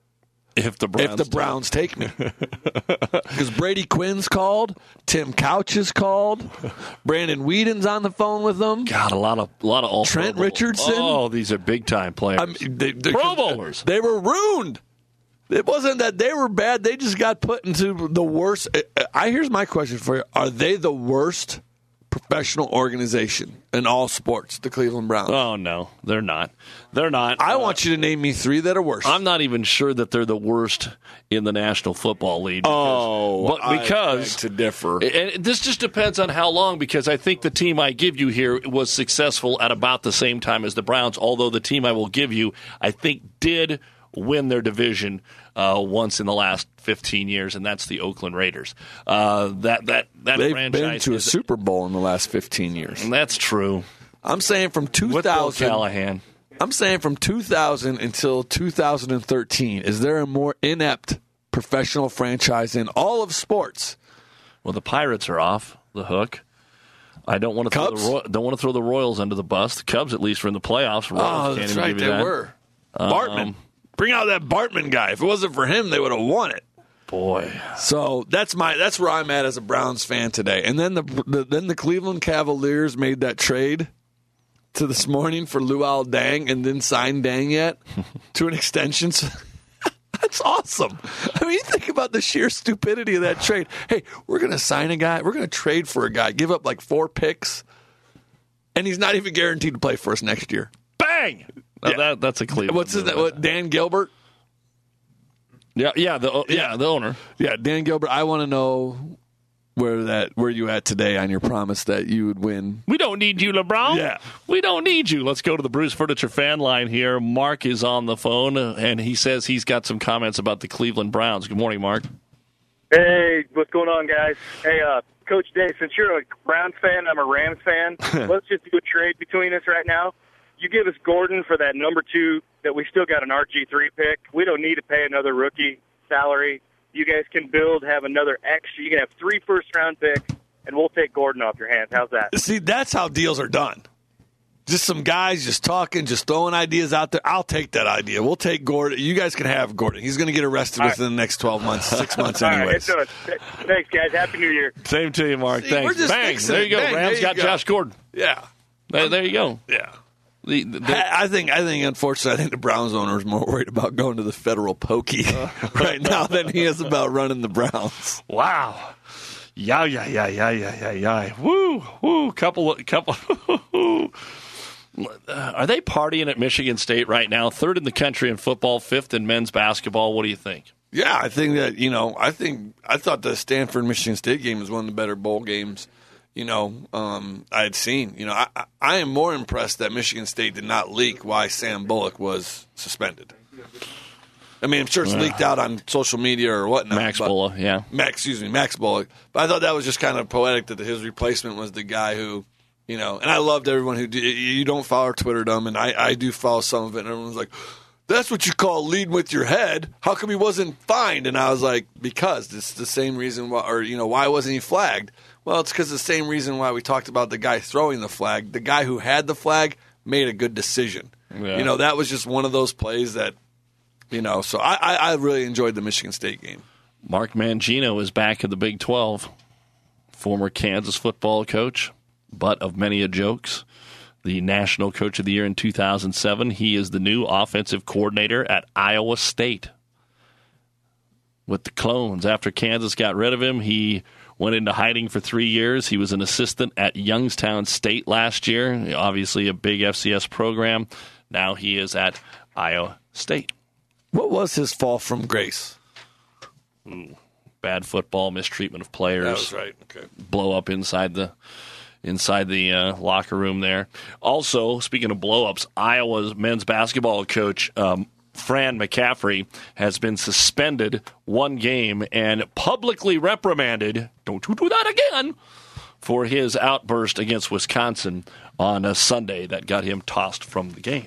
if the Browns, if the Browns take me. Because Brady Quinn's called, Tim Couch is called, Brandon Whedon's on the phone with them. God, a lot of a lot of all Trent Pro Richardson. Oh, these are big time players. I mean, they, they, Pro Bowlers. They were ruined. It wasn't that they were bad. They just got put into the worst. I here's my question for you: are they the worst professional organization in all sports, the Cleveland Browns? Oh, no, they're not. They're not. I uh, want you to name me three that are worse. I'm not even sure that they're the worst in the National Football League. Because, oh, but because I beg to differ. And this just depends on how long, because I think the team I give you here was successful at about the same time as the Browns, although the team I will give you, I think, did win their division uh, once in the last fifteen years, and that's the Oakland Raiders. Uh, that that that They've franchise been to a is, Super Bowl in the last fifteen years. And that's true. I'm saying from two thousand. With Bill Callahan. I'm saying from two thousand until two thousand thirteen. Is there a more inept professional franchise in all of sports? Well, the Pirates are off the hook. I don't want to throw the Roy- don't want to throw the Royals under the bus. The Cubs at least were in the playoffs. Royals oh, can't that's even right. give you They that. were. Um, Bartman. Bring out that Bartman guy. If it wasn't for him, they would have won it. Boy. So that's my that's where I'm at as a Browns fan today. And then the, the then the Cleveland Cavaliers made that trade to this morning for Luol Deng and didn't sign Deng yet to an extension. So that's awesome. I mean, you think about the sheer stupidity of that trade. Hey, we're going to sign a guy. We're going to trade for a guy. Give up like four picks. And he's not even guaranteed to play for us next year. Bang! Now Yeah. that, that's a Cleveland. What's his name? What, Dan Gilbert? Yeah, yeah, the yeah, the owner. Yeah, Dan Gilbert. I want to know where that where you at today on your promise that you would win. We don't need you, LeBron. Yeah. We don't need you. Let's go to the Bruce Furniture fan line here. Mark is on the phone, and he says he's got some comments about the Cleveland Browns. Good morning, Mark. Hey, what's going on, guys? Hey, uh, Coach Dave, since you're a Browns fan, I'm a Rams fan, let's just do a trade between us right now. You give us Gordon for that number two that we still got an R G three pick. We don't need to pay another rookie salary. You guys can build, have another extra. You can have three first-round picks, and we'll take Gordon off your hands. How's that? See, that's how deals are done. Just some guys just talking, just throwing ideas out there. I'll take that idea. We'll take Gordon. You guys can have Gordon. He's going to get arrested All within right. the next twelve months, six months All right, anyways. it's done. Thanks, guys. Happy New Year. Same to you, Mark. See, Thanks. we're just Bang. fixing There it. you go. Bang, Rams there you got go. Josh Gordon. Yeah. There, there you go. Yeah. The, the, the, I I think, I think, unfortunately, I think the Browns owner is more worried about going to the federal pokey right now than he is about running the Browns. Wow. Yeah, yeah, yeah, yeah, yeah, yeah, yeah. Woo, woo. Couple, couple. Are they partying at Michigan State right now? Third in the country in football, fifth in men's basketball. What do you think? Yeah, I think that, you know, I think, I thought the Stanford Michigan State game was one of the better bowl games, you know, um, I had seen. You know, I, I, I am more impressed that Michigan State did not leak why Sam Bullock was suspended. I mean, I'm sure it's leaked out on social media or whatnot. Max but, Bullock, yeah. Max, excuse me, Max Bullock. But I thought that was just kind of poetic that his replacement was the guy who, you know, and I loved everyone who did. You don't follow Twitterdom, and I, I do follow some of it, and everyone's like, that's what you call leading with your head. How come he wasn't fined? And I was like, because it's the same reason why, or, you know, why wasn't he flagged? Well, it's because the same reason why we talked about the guy throwing the flag. The guy who had the flag made a good decision. Yeah. You know, that was just one of those plays that, you know, so I, I, I really enjoyed the Michigan State game. Mark Mangino is back in the Big twelve. Former Kansas football coach, butt of many a jokes. The National Coach of the Year in two thousand seven. He is the new offensive coordinator at Iowa State. With the Clones. After Kansas got rid of him, he went into hiding for three years. He was an assistant at Youngstown State last year. Obviously a big F C S program. Now he is at Iowa State. What was his fall from grace? Ooh, bad football, mistreatment of players. That was right. Okay. Blow up inside the inside the uh, locker room there. Also, speaking of blow-ups, Iowa's men's basketball coach, um, Fran McCaffrey, has been suspended one game and publicly reprimanded, don't you do that again, for his outburst against Wisconsin on a Sunday that got him tossed from the game.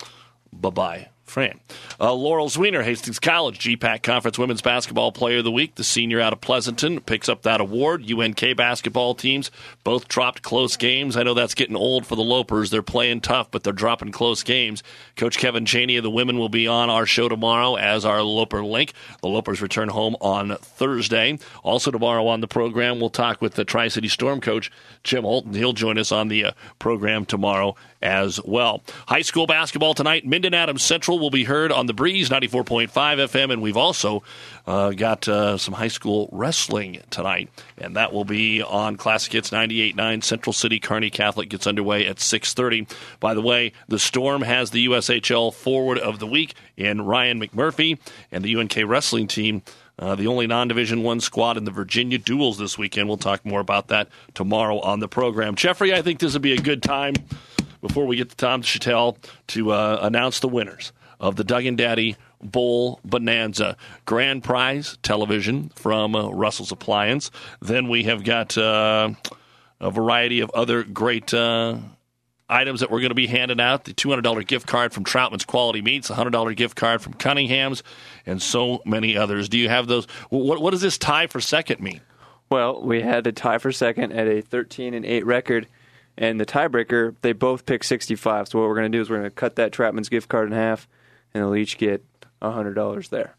Bye-bye, Fran. Uh, Laurel Zwiener, Hastings College, G PAC Conference Women's Basketball Player of the Week. The senior out of Pleasanton picks up that award. U N K basketball teams both dropped close games. I know that's getting old for the Lopers. They're playing tough, but they're dropping close games. Coach Kevin Chaney of the women will be on our show tomorrow as our Loper Link. The Lopers return home on Thursday. Also tomorrow on the program, we'll talk with the Tri-City Storm coach, Jim Holton. He'll join us on the uh, program tomorrow as well. High school basketball tonight. Minden Adams Central will be heard on the Breeze ninety-four point five F M, and we've also uh, got uh, some high school wrestling tonight, and that will be on Classic Hits ninety-eight point nine. Central City Kearney Catholic gets underway at six thirty. By the way, the Storm has the U S H L Forward of the Week in Ryan McMurphy, and the U N K wrestling team, Uh, the only non-Division One squad in the Virginia Duels this weekend. We'll talk more about that tomorrow on the program. Jeffrey, I think this would be a good time, before we get to Tom Chattel, to uh, announce the winners of the Doug and Daddy Bowl Bonanza. Grand prize television from uh, Russell's Appliance. Then we have got uh, a variety of other great uh, items that we're going to be handing out. The two hundred dollars gift card from Troutman's Quality Meats, the one hundred dollars gift card from Cunningham's, and so many others. Do you have those? What, what does this tie for second mean? Well, we had a tie for second at a thirteen and eight record, and the tiebreaker, they both picked sixty-five. So what we're going to do is we're going to cut that Troutman's gift card in half, and they'll each get one hundred dollars there.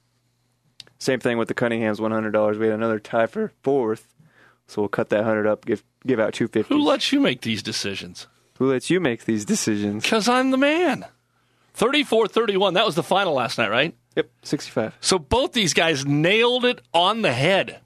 Same thing with the Cunningham's one hundred dollars. We had another tie for fourth, so we'll cut that one hundred up, give give out two hundred fifty. Who lets you make these decisions? Who lets you make these decisions? Because I'm the man. thirty-four thirty-one. That was the final last night, right? Yep, sixty-five. So both these guys nailed it on the head.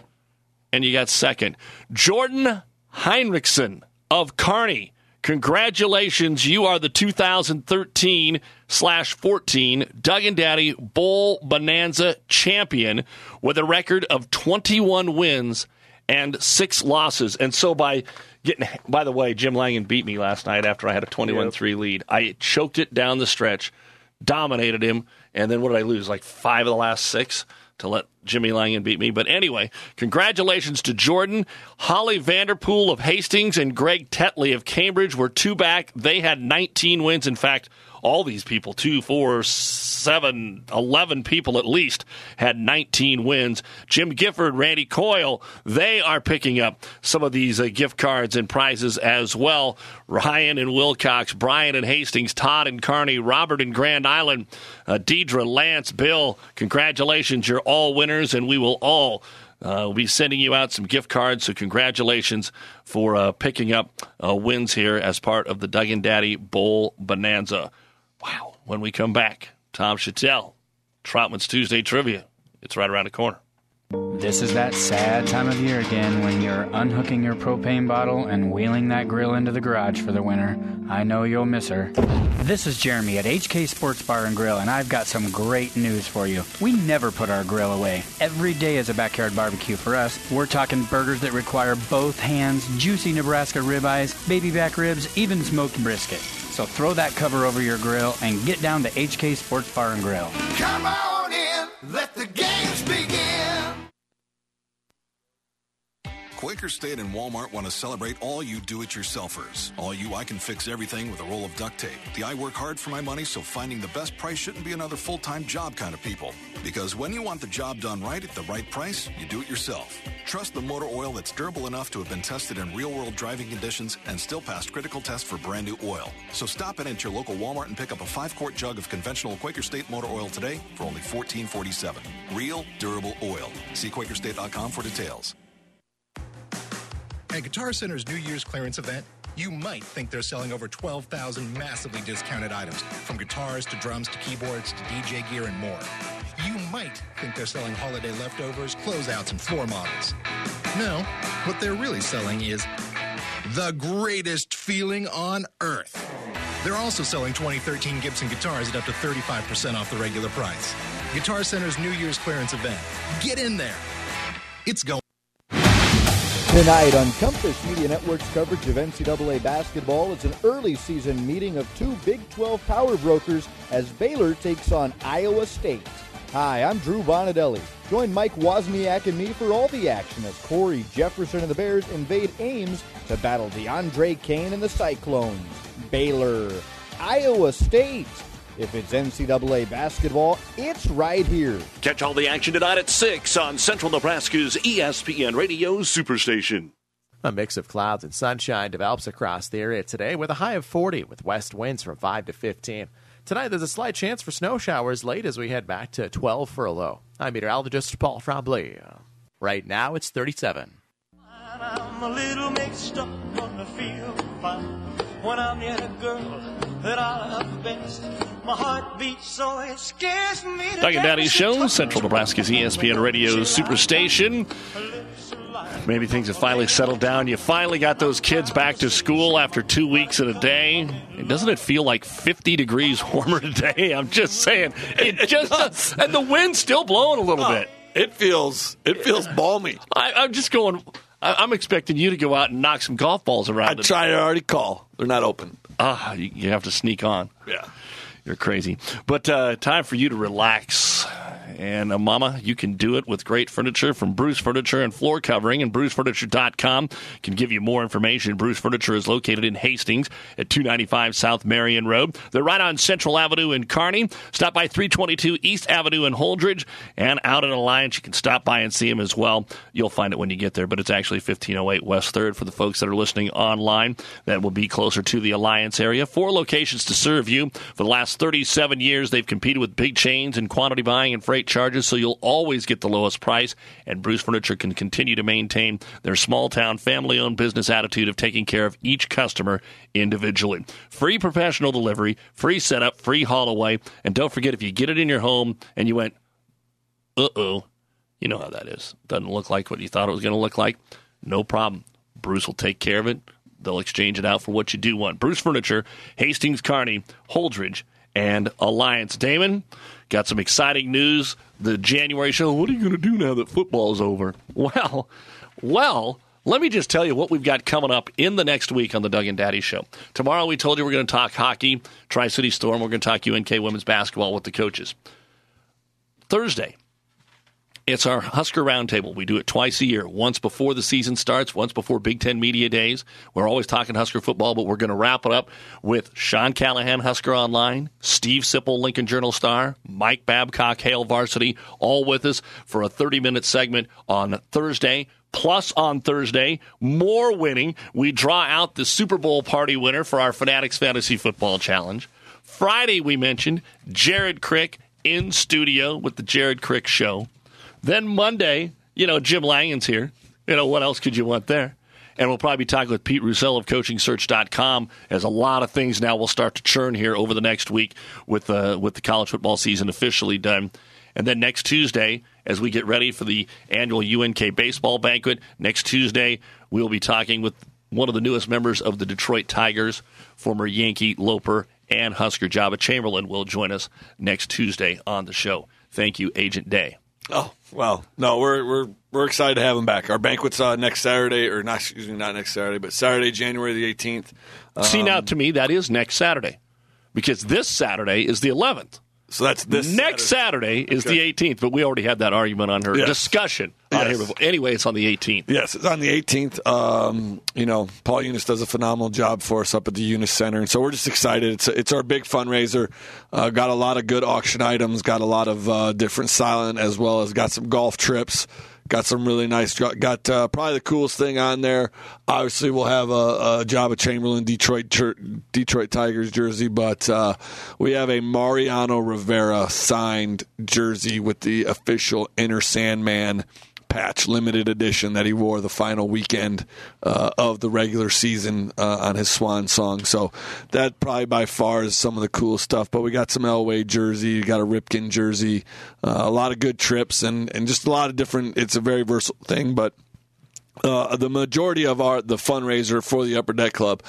And you got second. Jordan Heinrichsen of Kearney. Congratulations. You are the two thousand thirteen slash fourteen Doug and Daddy Bowl Bonanza champion with a record of twenty-one wins and six losses. And so by getting, by the way, Jim Langen beat me last night after I had a twenty-one three yep. lead. I choked it down the stretch, dominated him, and then what did I lose? Like five of the last six to let Jimmy Langen beat me. But anyway, congratulations to Jordan. Holly Vanderpool of Hastings and Greg Tetley of Cambridge were two back. They had nineteen wins. In fact, all these people, two, four, seven, eleven people at least, had nineteen wins. Jim Gifford, Randy Coyle, they are picking up some of these uh, gift cards and prizes as well. Ryan and Wilcox, Brian and Hastings, Todd and Kearney, Robert and Grand Island, uh, Deidre, Lance, Bill, congratulations. You're all winners, and we will all Uh, we'll be sending you out some gift cards, so congratulations for uh, picking up uh, wins here as part of the Doug and Daddy Bowl Bonanza. Wow. When we come back, Tom Chattel, Troutman's Tuesday Trivia. It's right around the corner. This is that sad time of year again when you're unhooking your propane bottle and wheeling that grill into the garage for the winter. I know you'll miss her. This is Jeremy at H K Sports Bar and Grill, and I've got some great news for you. We never put our grill away. Every day is a backyard barbecue for us. We're talking burgers that require both hands, juicy Nebraska ribeyes, baby back ribs, even smoked brisket. So throw that cover over your grill and get down to H K Sports Bar and Grill. Come on in, let the games begin. Quaker State and Walmart want to celebrate all you do-it-yourselfers. All you I can fix everything with a roll of duct tape. The I work hard for my money, so finding the best price shouldn't be another full-time job kind of people. Because when you want the job done right at the right price, you do it yourself. Trust the motor oil that's durable enough to have been tested in real-world driving conditions and still passed critical tests for brand new oil. So stop in at your local Walmart and pick up a five-quart jug of conventional Quaker State motor oil today for only fourteen forty-seven. Real, durable oil. See Quaker State dot com for details. At Guitar Center's New Year's clearance event, you might think they're selling over twelve thousand massively discounted items, from guitars to drums to keyboards to D J gear and more. You might think they're selling holiday leftovers, closeouts, and floor models. No, what they're really selling is the greatest feeling on earth. They're also selling twenty thirteen Gibson guitars at up to thirty-five percent off the regular price. Guitar Center's New Year's clearance event. Get in there. It's going. Tonight on Compass Media Network's coverage of N C double A basketball, it's an early season meeting of two Big twelve power brokers as Baylor takes on Iowa State. Hi, I'm Drew Bonadelli. Join Mike Wozniak and me for all the action as Corey Jefferson and the Bears invade Ames to battle DeAndre Kane and the Cyclones. Baylor, Iowa State. If it's N C double A basketball, it's right here. Catch all the action tonight at six on Central Nebraska's E S P N Radio Superstation. A mix of clouds and sunshine develops across the area today with a high of forty with west winds from five to fifteen. Tonight, there's a slight chance for snow showers late as we head back to twelve for a low. I'm meteorologist Paul Trombley. Right now, it's thirty-seven. I'm a little mixed up, gonna feel fine when I'm near a girl that I love best. My heart beats so it scares me to Doug and Daddy Show, Central Nebraska's E S P N Radio Superstation. Maybe things have finally settled down. You finally got those kids back to school after two weeks and a day. And doesn't it feel like fifty degrees warmer today? I'm just saying. It just does. And the wind's still blowing a little oh, bit. It feels it feels balmy. I, I'm just going. I, I'm expecting you to go out and knock some golf balls around. I tried to already call. They're not open. Ah, you, you have to sneak on. Yeah. You're crazy. But uh, time for you to relax. And, uh, Mama, you can do it with great furniture from Bruce Furniture and Floor Covering. And Bruce Furniture dot com can give you more information. Bruce Furniture is located in Hastings at two ninety-five South Marion Road. They're right on Central Avenue in Kearney. Stop by three twenty-two East Avenue in Holdridge. And out in Alliance, you can stop by and see them as well. You'll find it when you get there. But it's actually fifteen oh eight West third for the folks that are listening online. That will be closer to the Alliance area. Four locations to serve you. For the last thirty-seven years, they've competed with big chains in quantity buying and freight charges, so you'll always get the lowest price. And Bruce Furniture can continue to maintain their small-town, family-owned business attitude of taking care of each customer individually. Free professional delivery, free setup, free haul away. And don't forget, if you get it in your home and you went, uh-oh, you know how that is. Doesn't look like what you thought it was going to look like. No problem. Bruce will take care of it. They'll exchange it out for what you do want. Bruce Furniture, Hastings, Kearney, Holdridge, and Alliance. Damon, got some exciting news. The January show, what are you going to do now that football's over? Well, well, let me just tell you what we've got coming up in the next week on the Doug and Daddy Show. Tomorrow we told you we're going to talk hockey, Tri-City Storm. We're going to talk U N K women's basketball with the coaches. Thursday, It's our Husker Roundtable. We do it twice a year, once before the season starts, once before Big Ten Media Days. We're always talking Husker football, but we're going to wrap it up with Sean Callahan, Husker Online, Steve Sipple, Lincoln Journal-Star, Mike Babcock, Hale Varsity, all with us for a thirty-minute segment on Thursday. Plus, on Thursday, more winning. We draw out the Super Bowl party winner for our Fanatics Fantasy Football Challenge. Friday, we mentioned Jared Crick in studio with the Jared Crick Show. Then Monday, you know, Jim Langen's here. You know, what else could you want there? And we'll probably be talking with Pete Roussel of coaching search dot com, as a lot of things now will start to churn here over the next week with, uh, with the college football season officially done. And then next Tuesday, as we get ready for the annual U N K baseball banquet, next Tuesday, we'll be talking with one of the newest members of the Detroit Tigers, former Yankee, Loper, and Husker Jabba Chamberlain will join us next Tuesday on the show. Thank you, Agent Day. Oh, well, no, we're we're we're excited to have him back. Our banquet's uh, next Saturday, or not, excuse me, not next Saturday, but Saturday, January the eighteenth. Um, See, now, to me, that is next Saturday, because this Saturday is the eleventh. So that's this Next Saturday, Saturday is okay. the eighteenth, but we already had that argument on her yes. discussion on yes. here before. Anyway, it's on the eighteenth. Yes, it's on the eighteenth. Um, you know, Paul Eunice does a phenomenal job for us up at the Eunice Center, and so we're just excited. It's a, it's our big fundraiser. Uh, got a lot of good auction items, got a lot of uh, different silent, as well as got some golf trips. Got some really nice. Got, got uh, probably the coolest thing on there. Obviously, we'll have a, a Jabba Chamberlain Detroit Detroit Tigers jersey, but uh, we have a Mariano Rivera signed jersey with the official Inner Sandman patch, limited edition, that he wore the final weekend uh, of the regular season uh, on his swan song. So that probably by far is some of the coolest stuff. But we got some Elway jersey, got a Ripken jersey, uh, a lot of good trips, and, and just a lot of different. It's a very versatile thing. But uh, the majority of our the fundraiser for the Upper Deck Club,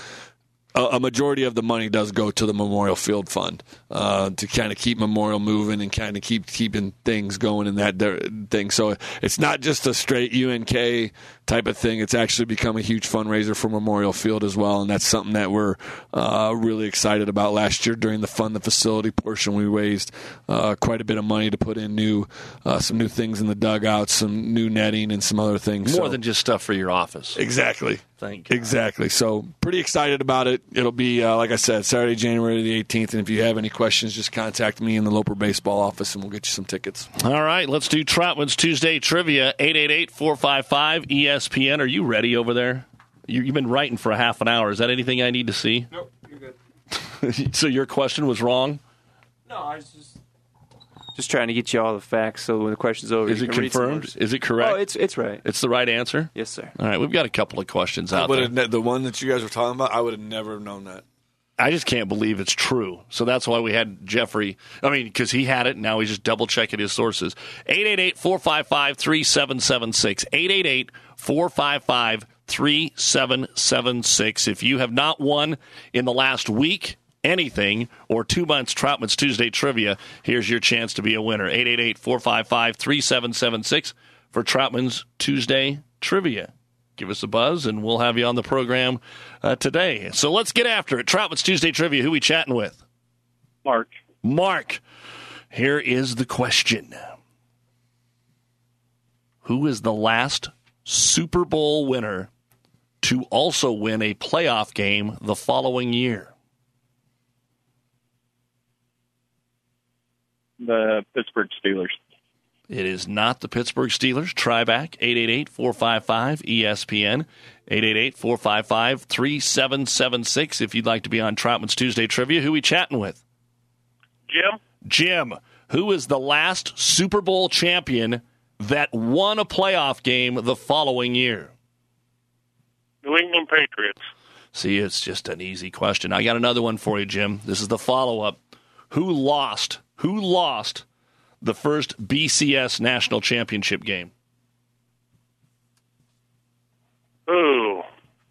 a majority of the money does go to the Memorial Field Fund uh, to kind of keep Memorial moving and kind of keep keeping things going in that thing. So it's not just a straight U N K type of thing. It's actually become a huge fundraiser for Memorial Field as well, and that's something that we're uh, really excited about. Last year during the Fund the Facility portion, we raised uh, quite a bit of money to put in new uh, some new things in the dugouts, some new netting, and some other things. More so, than just stuff for your office. Exactly. Thank you. Exactly. So pretty excited about it. It'll be, uh, like I said, Saturday, January the eighteenth. And if you have any questions, just contact me in the Loper Baseball office, and we'll get you some tickets. All right, let's do Troutman's Tuesday Trivia, eight eight eight, four five five, E S P N. Are you ready over there? You, you've been writing for a half an hour. Is that anything I need to see? Nope, you're good. So your question was wrong? No, I was just... Just trying to get you all the facts so when the question's over, is you it can confirmed? Read some is it correct? Oh, it's it's right. It's the right answer? Yes, sir. All right, we've got a couple of questions out there. Ne- the one that you guys were talking about, I would have never known that. I just can't believe it's true. So that's why we had Jeffrey. I mean, because he had it, and now he's just double-checking his sources. eight eight eight, four five five, three seven seven six. eight eight eight, four five five, three seven seven six. If you have not won in the last week, anything, or two months Troutman's Tuesday Trivia, here's your chance to be a winner. eight eight eight, four five five, three seven seven six for Troutman's Tuesday Trivia. Give us a buzz, and we'll have you on the program uh, today. So let's get after it. Troutman's Tuesday Trivia. Who we chatting with? Mark. Mark. Here is the question. Who is the last Super Bowl winner to also win a playoff game the following year? The Pittsburgh Steelers. It is not the Pittsburgh Steelers. Try back, eight eight eight, four five five, E S P N, eight eight eight, four five five, three seven seven six if you'd like to be on Troutman's Tuesday Trivia. Who we chatting with? Jim. Jim, who is the last Super Bowl champion that won a playoff game the following year? New England Patriots. See, it's just an easy question. I got another one for you, Jim. This is the follow-up. Who lost? Who lost the first B C S national championship game? Ooh.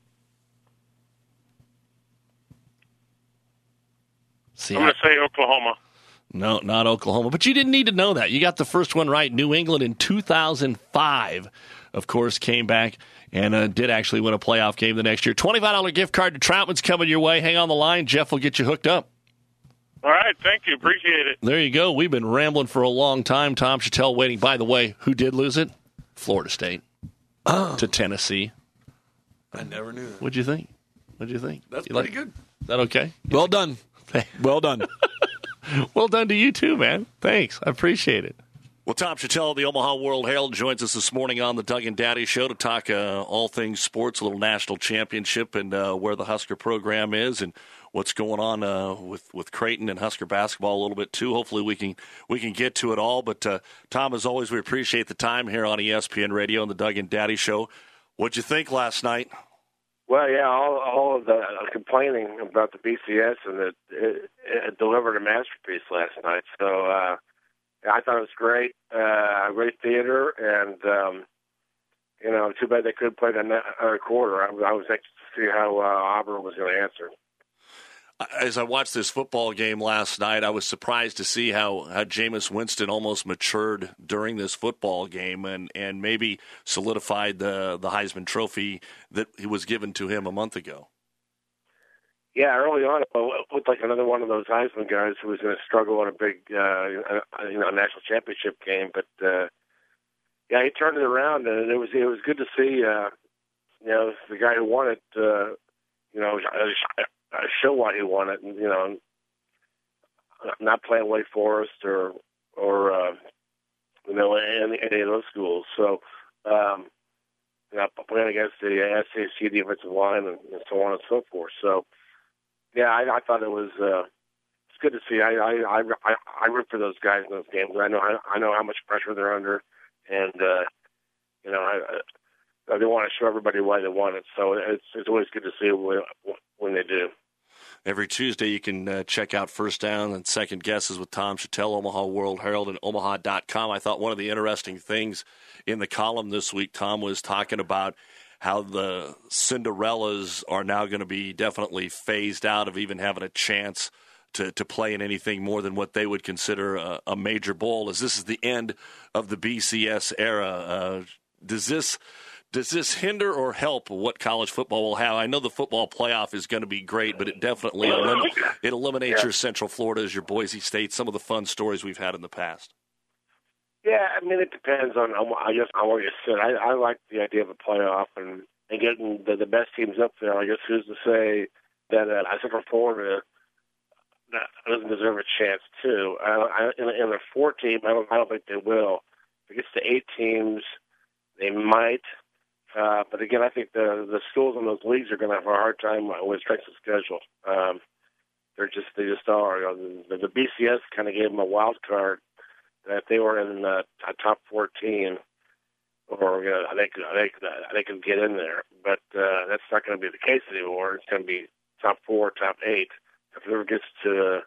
See, I'm going to say Oklahoma. No, not Oklahoma. But you didn't need to know that. You got the first one right. New England in two thousand five, of course, came back and uh, did actually win a playoff game the next year. twenty-five dollars gift card to Troutman's coming your way. Hang on the line. Jeff will get you hooked up. All right, thank you. Appreciate it. There you go. We've been rambling for a long time. Tom Chattel waiting. By the way, who did lose it? Florida State to Tennessee. I never knew that. What'd you think? What'd you think? That's You pretty like, good. Is that okay? Well done. Well done. Well done to you too, man. Thanks. I appreciate it. Well, Tom Chattel of the Omaha World Herald joins us this morning on the Doug and Daddy Show to talk uh, all things sports, a little national championship, and uh, where the Husker program is, and what's going on uh, with with Creighton and Husker basketball a little bit too. Hopefully, we can we can get to it all. But uh, Tom, as always, we appreciate the time here on E S P N Radio and the Doug and Daddy Show. What'd you think last night? Well, yeah, all, all of the uh, complaining about the B C S, and it, it, it delivered a masterpiece last night. So uh, I thought it was great, uh, great theater, and um, you know, too bad they couldn't play the other quarter. I, I was anxious to see how uh, Auburn was going to answer. As I watched this football game last night, I was surprised to see how, how Jameis Winston almost matured during this football game and, and maybe solidified the, the Heisman Trophy that he was given to him a month ago. Yeah, early on, it looked like another one of those Heisman guys who was going to struggle in a big, uh, you know, national championship game. But uh, yeah, he turned it around, and it was it was good to see. Uh, you know, the guy who won it, uh, you know, show why he won it, and you know, not playing Wake Forest or or uh, you know any, any of those schools. So, um, you know, playing against the S A C defensive line and, and so on and so forth. So. Yeah, I, I thought it was uh, it's good to see. I I, I I root for those guys in those games. I know I, I know how much pressure they're under, and uh, you know I, I they want to show everybody why they want it. So it's it's always good to see when, when they do. Every Tuesday you can uh, check out First Down and Second Guesses with Tom Chattel, Omaha World Herald, and Omaha dot com. I thought one of the interesting things in the column this week, Tom, was talking about how the Cinderellas are now going to be definitely phased out of even having a chance to, to play in anything more than what they would consider a, a major bowl, as this is the end of the B C S era. Uh, does this does this hinder or help what college football will have? I know the football playoff is going to be great, but it definitely elim- it eliminates yeah. your Central Floridas, your Boise State, some of the fun stories we've had in the past. Yeah, I mean, it depends on, I guess, on what you said. I, I like the idea of a playoff and, and getting the, the best teams up there. I guess who's to say that uh, Central Florida doesn't deserve a chance, too. I, I, in, in the four team, I don't, I don't think they will. If it gets to eight teams, they might. Uh, but again, I think the the schools in those leagues are going to have a hard time with strength of schedule. Um, they're just, they just are. You know, the, the B C S kind of gave them a wild card. That they were in uh, a top fourteen, or you know, they could they could, they could get in there, but uh, that's not going to be the case anymore. It's going to be top four, top eight. If it ever gets to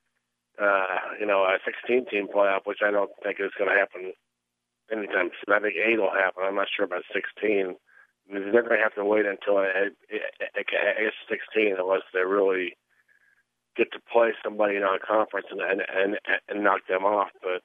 uh, you know a sixteen-team playoff, which I don't think is going to happen anytime soon. I think eight will happen. I'm not sure about sixteen. I mean, they're going to have to wait until I guess sixteen, unless they really get to play somebody in our conference and and and, and knock them off, but.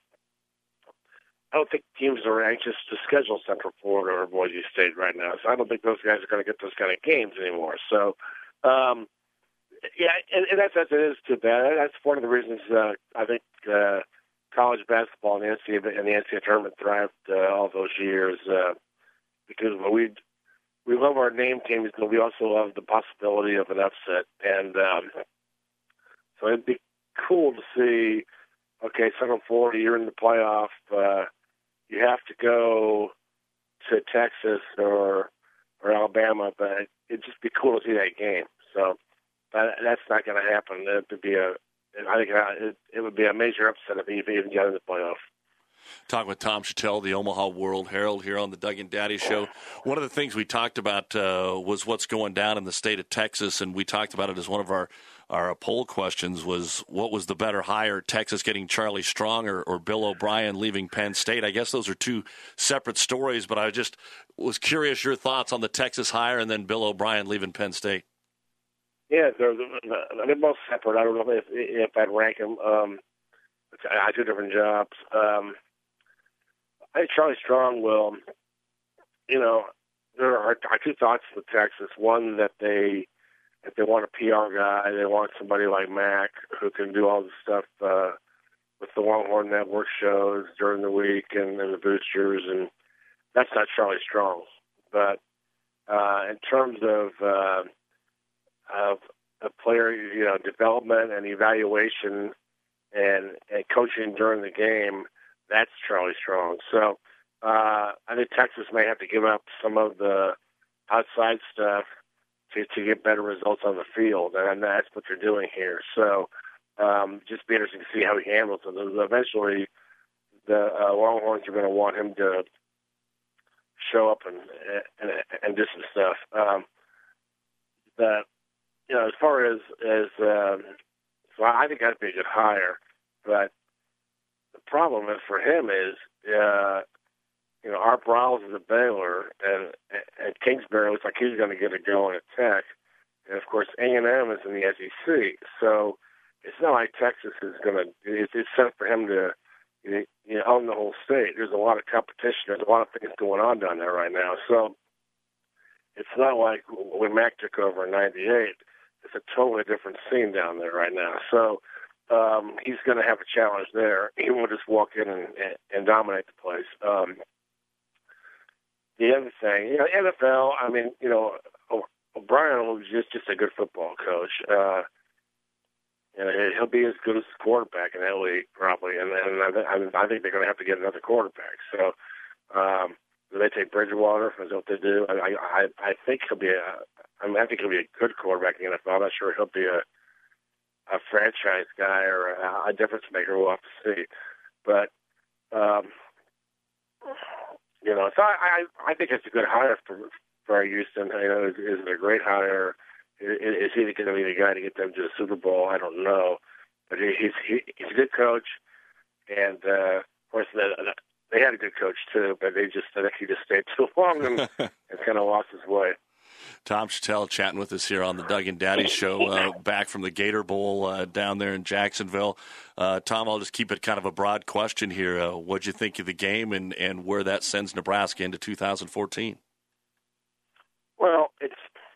I don't think teams are anxious to schedule Central Florida or Boise State right now. So I don't think those guys are going to get those kind of games anymore. So, um, yeah, and, and that's, that's it is too bad. That's one of the reasons uh, I think uh, college basketball and the N C double A, and the N C double A tournament thrived uh, all those years uh, because we we love our name teams, but we also love the possibility of an upset. And um, so it'd be cool to see. Okay, Central Florida, you're in the playoff. Uh, you have to go to Texas or or Alabama, but it'd just be cool to see that game. So that, that's not going to happen. It would be a, I think it, it would be a major upset if you even got in the playoff. Talking with Tom Chattel, the Omaha World Herald, here on the Doug and Daddy Show. One of the things we talked about uh, was what's going down in the state of Texas, and we talked about it as one of our, our poll questions was what was the better hire, Texas getting Charlie Strong or, or Bill O'Brien leaving Penn State? I guess those are two separate stories, but I just was curious your thoughts on the Texas hire and then Bill O'Brien leaving Penn State. Yeah, they're, they're both separate. I don't know if, if I'd rank them. Um, I had two different jobs. Um, I think Charlie Strong will, you know, there are, are two thoughts with Texas. One, that they if they want a P R guy, they want somebody like Mac who can do all the stuff uh, with the Longhorn Network shows during the week and, and the boosters, and that's not Charlie Strong. But uh, in terms of uh, of a player, you know, development and evaluation and, and coaching during the game, that's Charlie Strong. So uh, I think Texas may have to give up some of the outside stuff to, to get better results on the field, and that's what they're doing here. So um, just be interesting to see how he handles it. Eventually, the uh, Longhorns are going to want him to show up and and, and do some stuff. Um, that you know, as far as as um, so I think that'd be a good hire, but the problem is for him is uh, you know, Art Briles is at Baylor, and and Kingsbury looks like he's going to get a go at Tech, and of course A and M is in the S E C, so it's not like Texas is going to. It's, it's set for him to you know own the whole state. There's a lot of competition. There's a lot of things going on down there right now, so it's not like when Mac took over in ninety-eight. It's a totally different scene down there right now. So um, he's going to have a challenge there. He won't just walk in and, and, and dominate the place. Um, the other thing, you know, N F L, I mean, you know, O'Brien was just, just a good football coach. Uh, you know, he'll be as good as the quarterback in that league, probably. And, and I, th- I think they're going to have to get another quarterback. So um, do they take Bridgewater? Is that what they do? I, I, I think he'll be a I mean, I think he'll be a good quarterback in the N F L. I'm not sure he'll be a a franchise guy or a, a difference maker. We'll have to see. But, um, you know, so I, I, I think it's a good hire for for Houston. You know, is, is it a great hire? Is, is he going to be the guy to get them to the Super Bowl? I don't know. But he, he's he, he's a good coach. And, uh, of course, they, they had a good coach, too, but they just, I think he just stayed too long and, and kind of lost his way. Tom Chattel chatting with us here on the Doug and Daddy Show, uh, back from the Gator Bowl uh, down there in Jacksonville. Uh, Tom, I'll just keep it kind of a broad question here. Uh, what'd you think of the game and, and where that sends Nebraska into two thousand fourteen? Well, it's.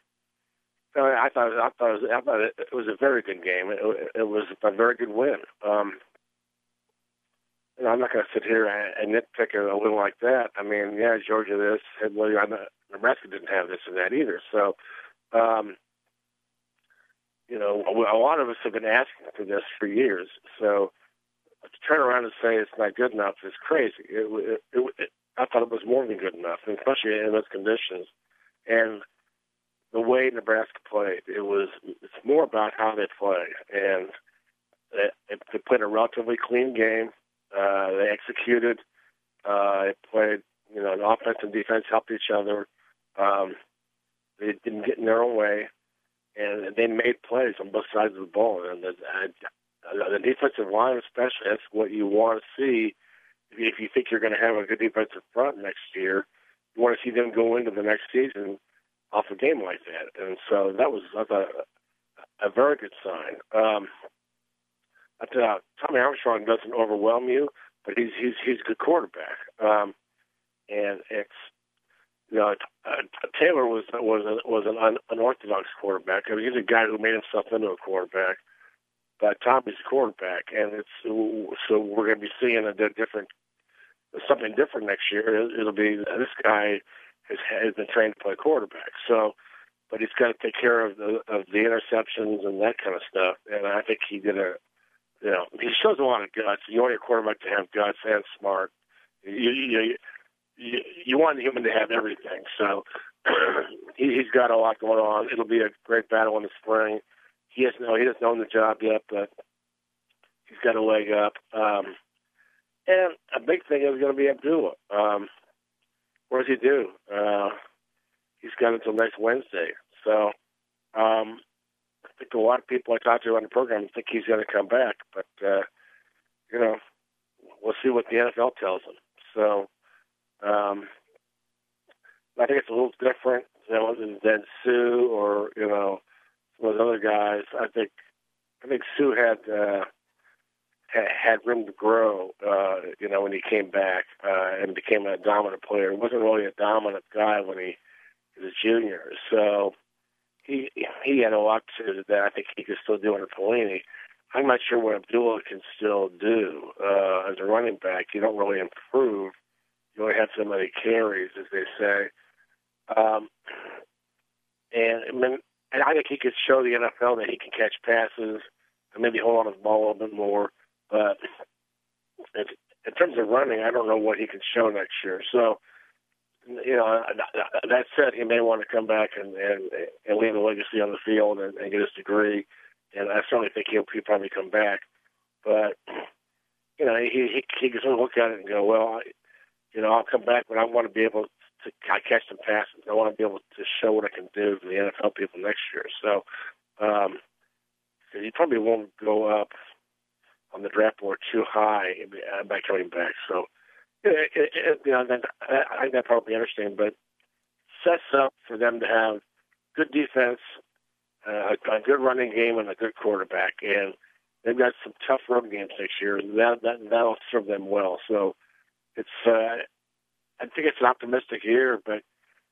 I thought I thought it was, I thought it was a very good game. It, it was a very good win. Um, you know, I'm not going to sit here and, and nitpick a win like that. I mean, yeah, Georgia this, and well, I'm not, Nebraska didn't have this and that either. So, um, you know, a lot of us have been asking for this for years. So to turn around and say it's not good enough is crazy. It, it, it, it, I thought it was more than good enough, especially in those conditions. And the way Nebraska played, it was it's more about how they play. And they, they played a relatively clean game. Uh, they executed. Uh, they played, you know, the offense and defense helped each other. Um, they didn't get in their own way, and they made plays on both sides of the ball. And the, uh, the defensive line, especially, that's what you want to see. If you think you're going to have a good defensive front next year, you want to see them go into the next season off a game like that. And so that was a, a very good sign. Um, I thought Tommy Armstrong doesn't overwhelm you, but he's he's he's a good quarterback. Um, and it's you know uh, Taylor was was a, was an un, unorthodox quarterback. I mean, he's a guy who made himself into a quarterback. But Tommy's a quarterback, and it's so we're going to be seeing a different something different next year. It'll be this guy has, has been trained to play quarterback. So, but he's got to take care of the of the interceptions and that kind of stuff. And I think he did a. You know, he shows a lot of guts. You want your quarterback to have guts and smart. You you you, you want him to have everything. So he, he's got a lot going on. It'll be a great battle in the spring. He has no he doesn't own the job yet, but he's got a leg up. Um, and a big thing is going to be Abdullah. Um, what does he do? Uh, he's got until next Wednesday. So. Um, I think a lot of people I talked to on the program think he's going to come back, but, uh, you know, we'll see what the N F L tells him. So um, I think it's a little different than, than Sue or, you know, some of those other guys. I think I think Sue had uh, had room to grow, uh, you know, when he came back uh, and became a dominant player. He wasn't really a dominant guy when he was a junior. So he he had a lot to that I think he could still do under Pelini. I'm not sure what Abdullah can still do uh, as a running back. You don't really improve. You only have so many carries, as they say. Um, and, I mean, and I think he could show the N F L that he can catch passes and maybe hold on his ball a little bit more. But in, in terms of running, I don't know what he can show next year. So, you know, that said, he may want to come back and, and, and leave a legacy on the field and, and get his degree. And I certainly think he'll, he'll probably come back. But, you know, he, he, he can sort of look at it and go, well, I, you know, I'll come back, but I want to be able to catch some passes. I want to be able to show what I can do to the N F L people next year. So, um, he probably won't go up on the draft board too high by coming back. So, it, it, it, you know, that, I think that probably interesting, but sets up for them to have good defense, uh, a good running game, and a good quarterback. And they've got some tough road games next year, and that, that, that'll serve them well. So, it's, uh, I think it's an optimistic year, but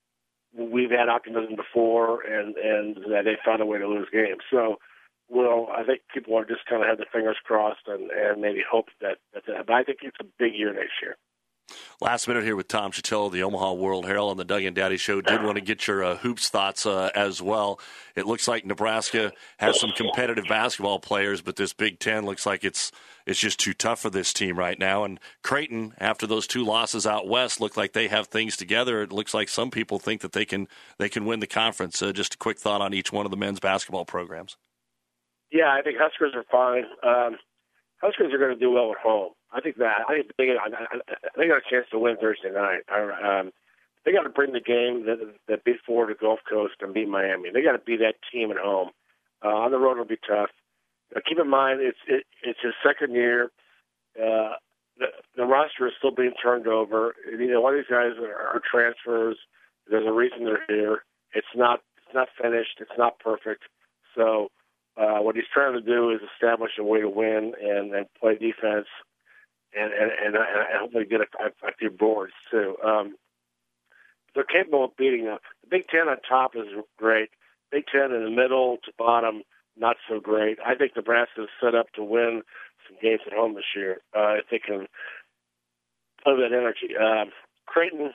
we've had optimism before, and, and that they found a way to lose games. So, well, I think people are just kind of have their fingers crossed and, and maybe hope that, that, but I think it's a big year next year. Last minute here with Tom Shatillo, the Omaha World Herald on the Doug and Daddy Show. Did want to get your uh, hoops thoughts uh, as well. It looks like Nebraska has some competitive basketball players, but this Big Ten looks like it's it's just too tough for this team right now. And Creighton, after those two losses out west, look like they have things together. It looks like some people think that they can they can win the conference. Uh, just a quick thought on each one of the men's basketball programs. Yeah, I think Huskers are fine. Um, Huskers are going to do well at home. I think that I think they got, they got a chance to win Thursday night. Um, they got to bring the game that, that beat Florida Gulf Coast and beat Miami. They got to beat that team at home. Uh, on the road it'll be tough. Uh, keep in mind it's it, it's his second year. Uh, the, the roster is still being turned over. You know, a lot of these guys are, are transfers. There's a reason they're here. It's not it's not finished. It's not perfect. So uh, what he's trying to do is establish a way to win and, and play defense. And and, and, and hopefully get a, a few boards, too. Um, they're capable of beating them. The Big Ten on top is great. Big Ten in the middle to bottom, not so great. I think Nebraska is set up to win some games at home this year uh, if they can play that energy. Um, Creighton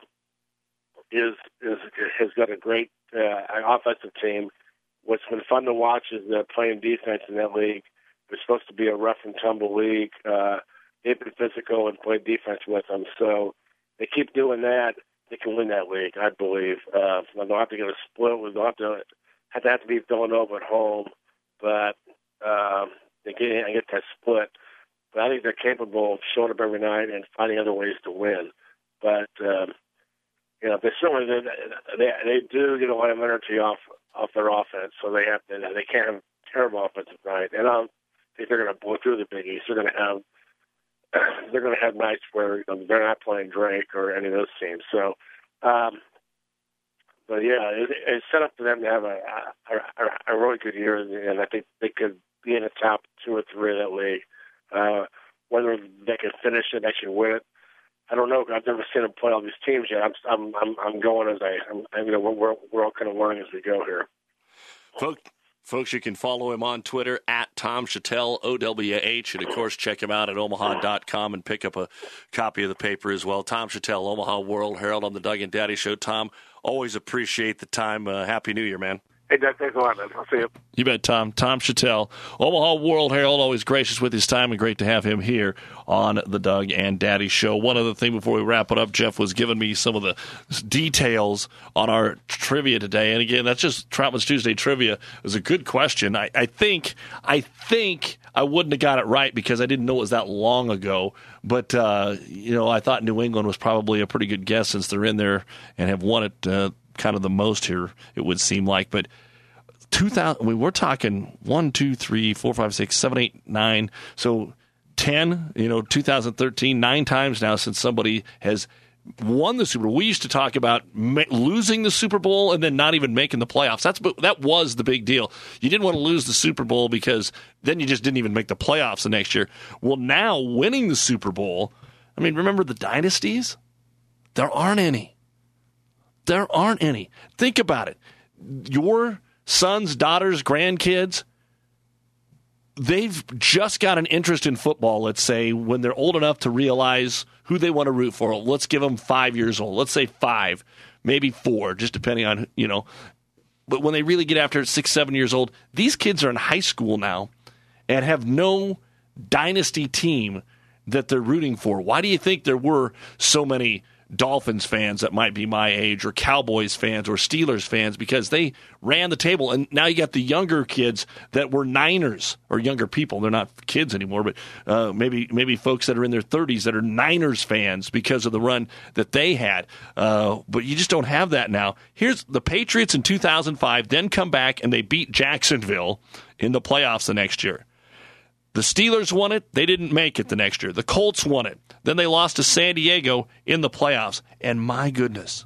is, is has got a great uh, offensive team. What's been fun to watch is they're playing defense in that league. It's supposed to be a rough and tumble league. Uh, They've been physical and played defense with them, so they keep doing that. They can win that league, I believe. Uh, they'll have to get a split. They'll have to have to, have to beat Villanova at home, but uh, they get, get that split. But I think they're capable of showing up every night and finding other ways to win. But um, you know, they certainly they they do get a lot of energy off off their offense, so they have to, they can't have terrible offensive night. And I don't think they're going to blow through the Big East. They're going to have they're going to have nights where you know, they're not playing Drake or any of those teams. So, um, but yeah, it, it's set up for them to have a, a, a really good year, and I think they could be in the top two or three of that league. Uh, whether they can finish it, actually win it, I don't know. I've never seen them play all these teams yet. I'm I'm I'm, I'm going as I, I'm, I'm, you know, we're we're all kind of learning as we go here. Folks. Folks, you can follow him on Twitter at Tom Shatel, O W H, and, of course, check him out at omaha dot com and pick up a copy of the paper as well. Tom Shatel, Omaha World Herald on the Doug and Daddy Show. Tom, always appreciate the time. Uh, Happy New Year, man. Hey, Doug, thanks a lot, man. I'll see you. You bet, Tom. Tom Shatel, Omaha World Herald, always gracious with his time, and great to have him here on the Doug and Daddy Show. One other thing before we wrap it up, Jeff was giving me some of the details on our trivia today. And again, that's just Troutman's Tuesday trivia. It was a good question. I, I think I think I wouldn't have got it right because I didn't know it was that long ago. But, uh, you know, I thought New England was probably a pretty good guess since they're in there and have won it uh, kind of the most here, it would seem like. But two thousand, I mean, we're talking one, two, three, four, five, six, seven, eight, nine. So ten, you know, two thousand thirteen, nine times now since somebody has won the Super Bowl. We used to talk about ma- losing the Super Bowl and then not even making the playoffs. That's that was the big deal. You didn't want to lose the Super Bowl because then you just didn't even make the playoffs the next year. Well, now winning the Super Bowl, I mean, remember the dynasties? There aren't any. There aren't any. Think about it. Your sons, daughters, grandkids, they've just got an interest in football, let's say, when they're old enough to realize who they want to root for. Let's give them five years old. Let's say five, maybe four, just depending on, you know. But when they really get after six, seven years old, these kids are in high school now and have no dynasty team that they're rooting for. Why do you think there were so many Dolphins fans that might be my age, or Cowboys fans, or Steelers fans? Because they ran the table. And now you got the younger kids that were Niners, or younger people. They're not kids anymore, but uh, maybe maybe folks that are in their thirties that are Niners fans because of the run that they had. Uh, but you just don't have that now. Here's the Patriots in two thousand five, then come back and they beat Jacksonville in the playoffs the next year. The Steelers won it. They didn't make it the next year. The Colts won it. Then they lost to San Diego in the playoffs. And my goodness,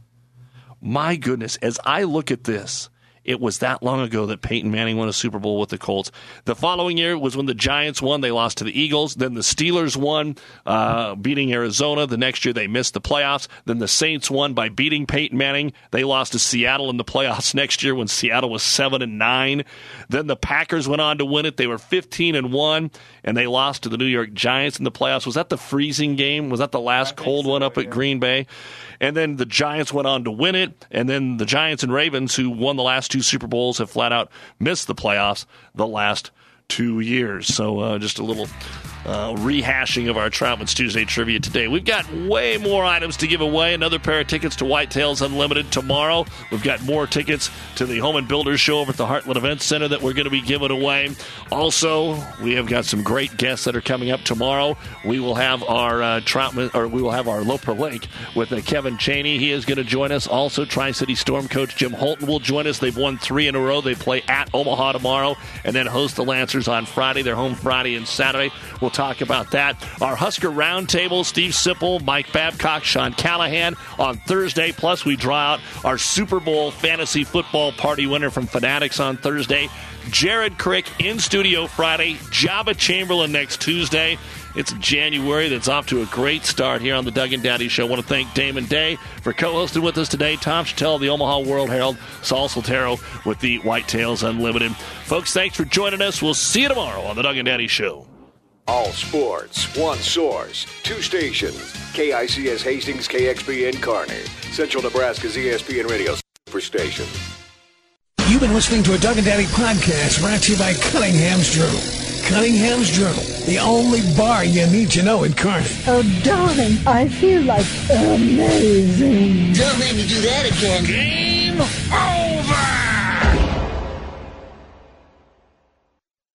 my goodness, as I look at this, it was that long ago that Peyton Manning won a Super Bowl with the Colts. The following year was when the Giants won. They lost to the Eagles. Then the Steelers won, uh, beating Arizona. The next year they missed the playoffs. Then the Saints won by beating Peyton Manning. They lost to Seattle in the playoffs next year when Seattle was seven and nine. Then the Packers went on to win it. They were fifteen and one, and they lost to the New York Giants in the playoffs. Was that the freezing game? Was that the last cold so, one up yeah. at Green Bay? And then the Giants went on to win it. And then the Giants and Ravens, who won the last two Super Bowls, have flat out missed the playoffs the last two years. So uh, just a little uh, rehashing of our Troutman's Tuesday trivia today. We've got way more items to give away. Another pair of tickets to Whitetails Unlimited tomorrow. We've got more tickets to the Home and Builders Show over at the Heartland Event Center that we're going to be giving away. Also, we have got some great guests that are coming up tomorrow. We will have our uh, Troutman, or we will have our Loper Lake with uh, Kevin Chaney. He is going to join us. Also, Tri-City Storm coach Jim Holton will join us. They've won three in a row. They play at Omaha tomorrow and then host the Lancers on Friday. They're home Friday and Saturday. We'll talk about that. Our Husker Roundtable, Steve Sipple, Mike Babcock, Sean Callahan on Thursday. Plus, we draw out our Super Bowl fantasy football party winner from Fanatics on Thursday. Jared Crick in studio Friday. Jabba Chamberlain next Tuesday. It's January that's off to a great start here on the Doug and Daddy Show. I want to thank Damon Day for co-hosting with us today. Tom Chattel, the Omaha World Herald. Saul Soltero with the Whitetails Unlimited. Folks, thanks for joining us. We'll see you tomorrow on the Doug and Daddy Show. All sports, one source, two stations. K I C S Hastings, K X B N Kearney. Central Nebraska's E S P N Radio Superstation. You've been listening to a Doug and Daddy podcast brought to you by Cunningham's Journal. Cunningham's Journal, the only bar you need to know in Kearney. Oh, darling, I feel like amazing. Don't make me do that again. Game over.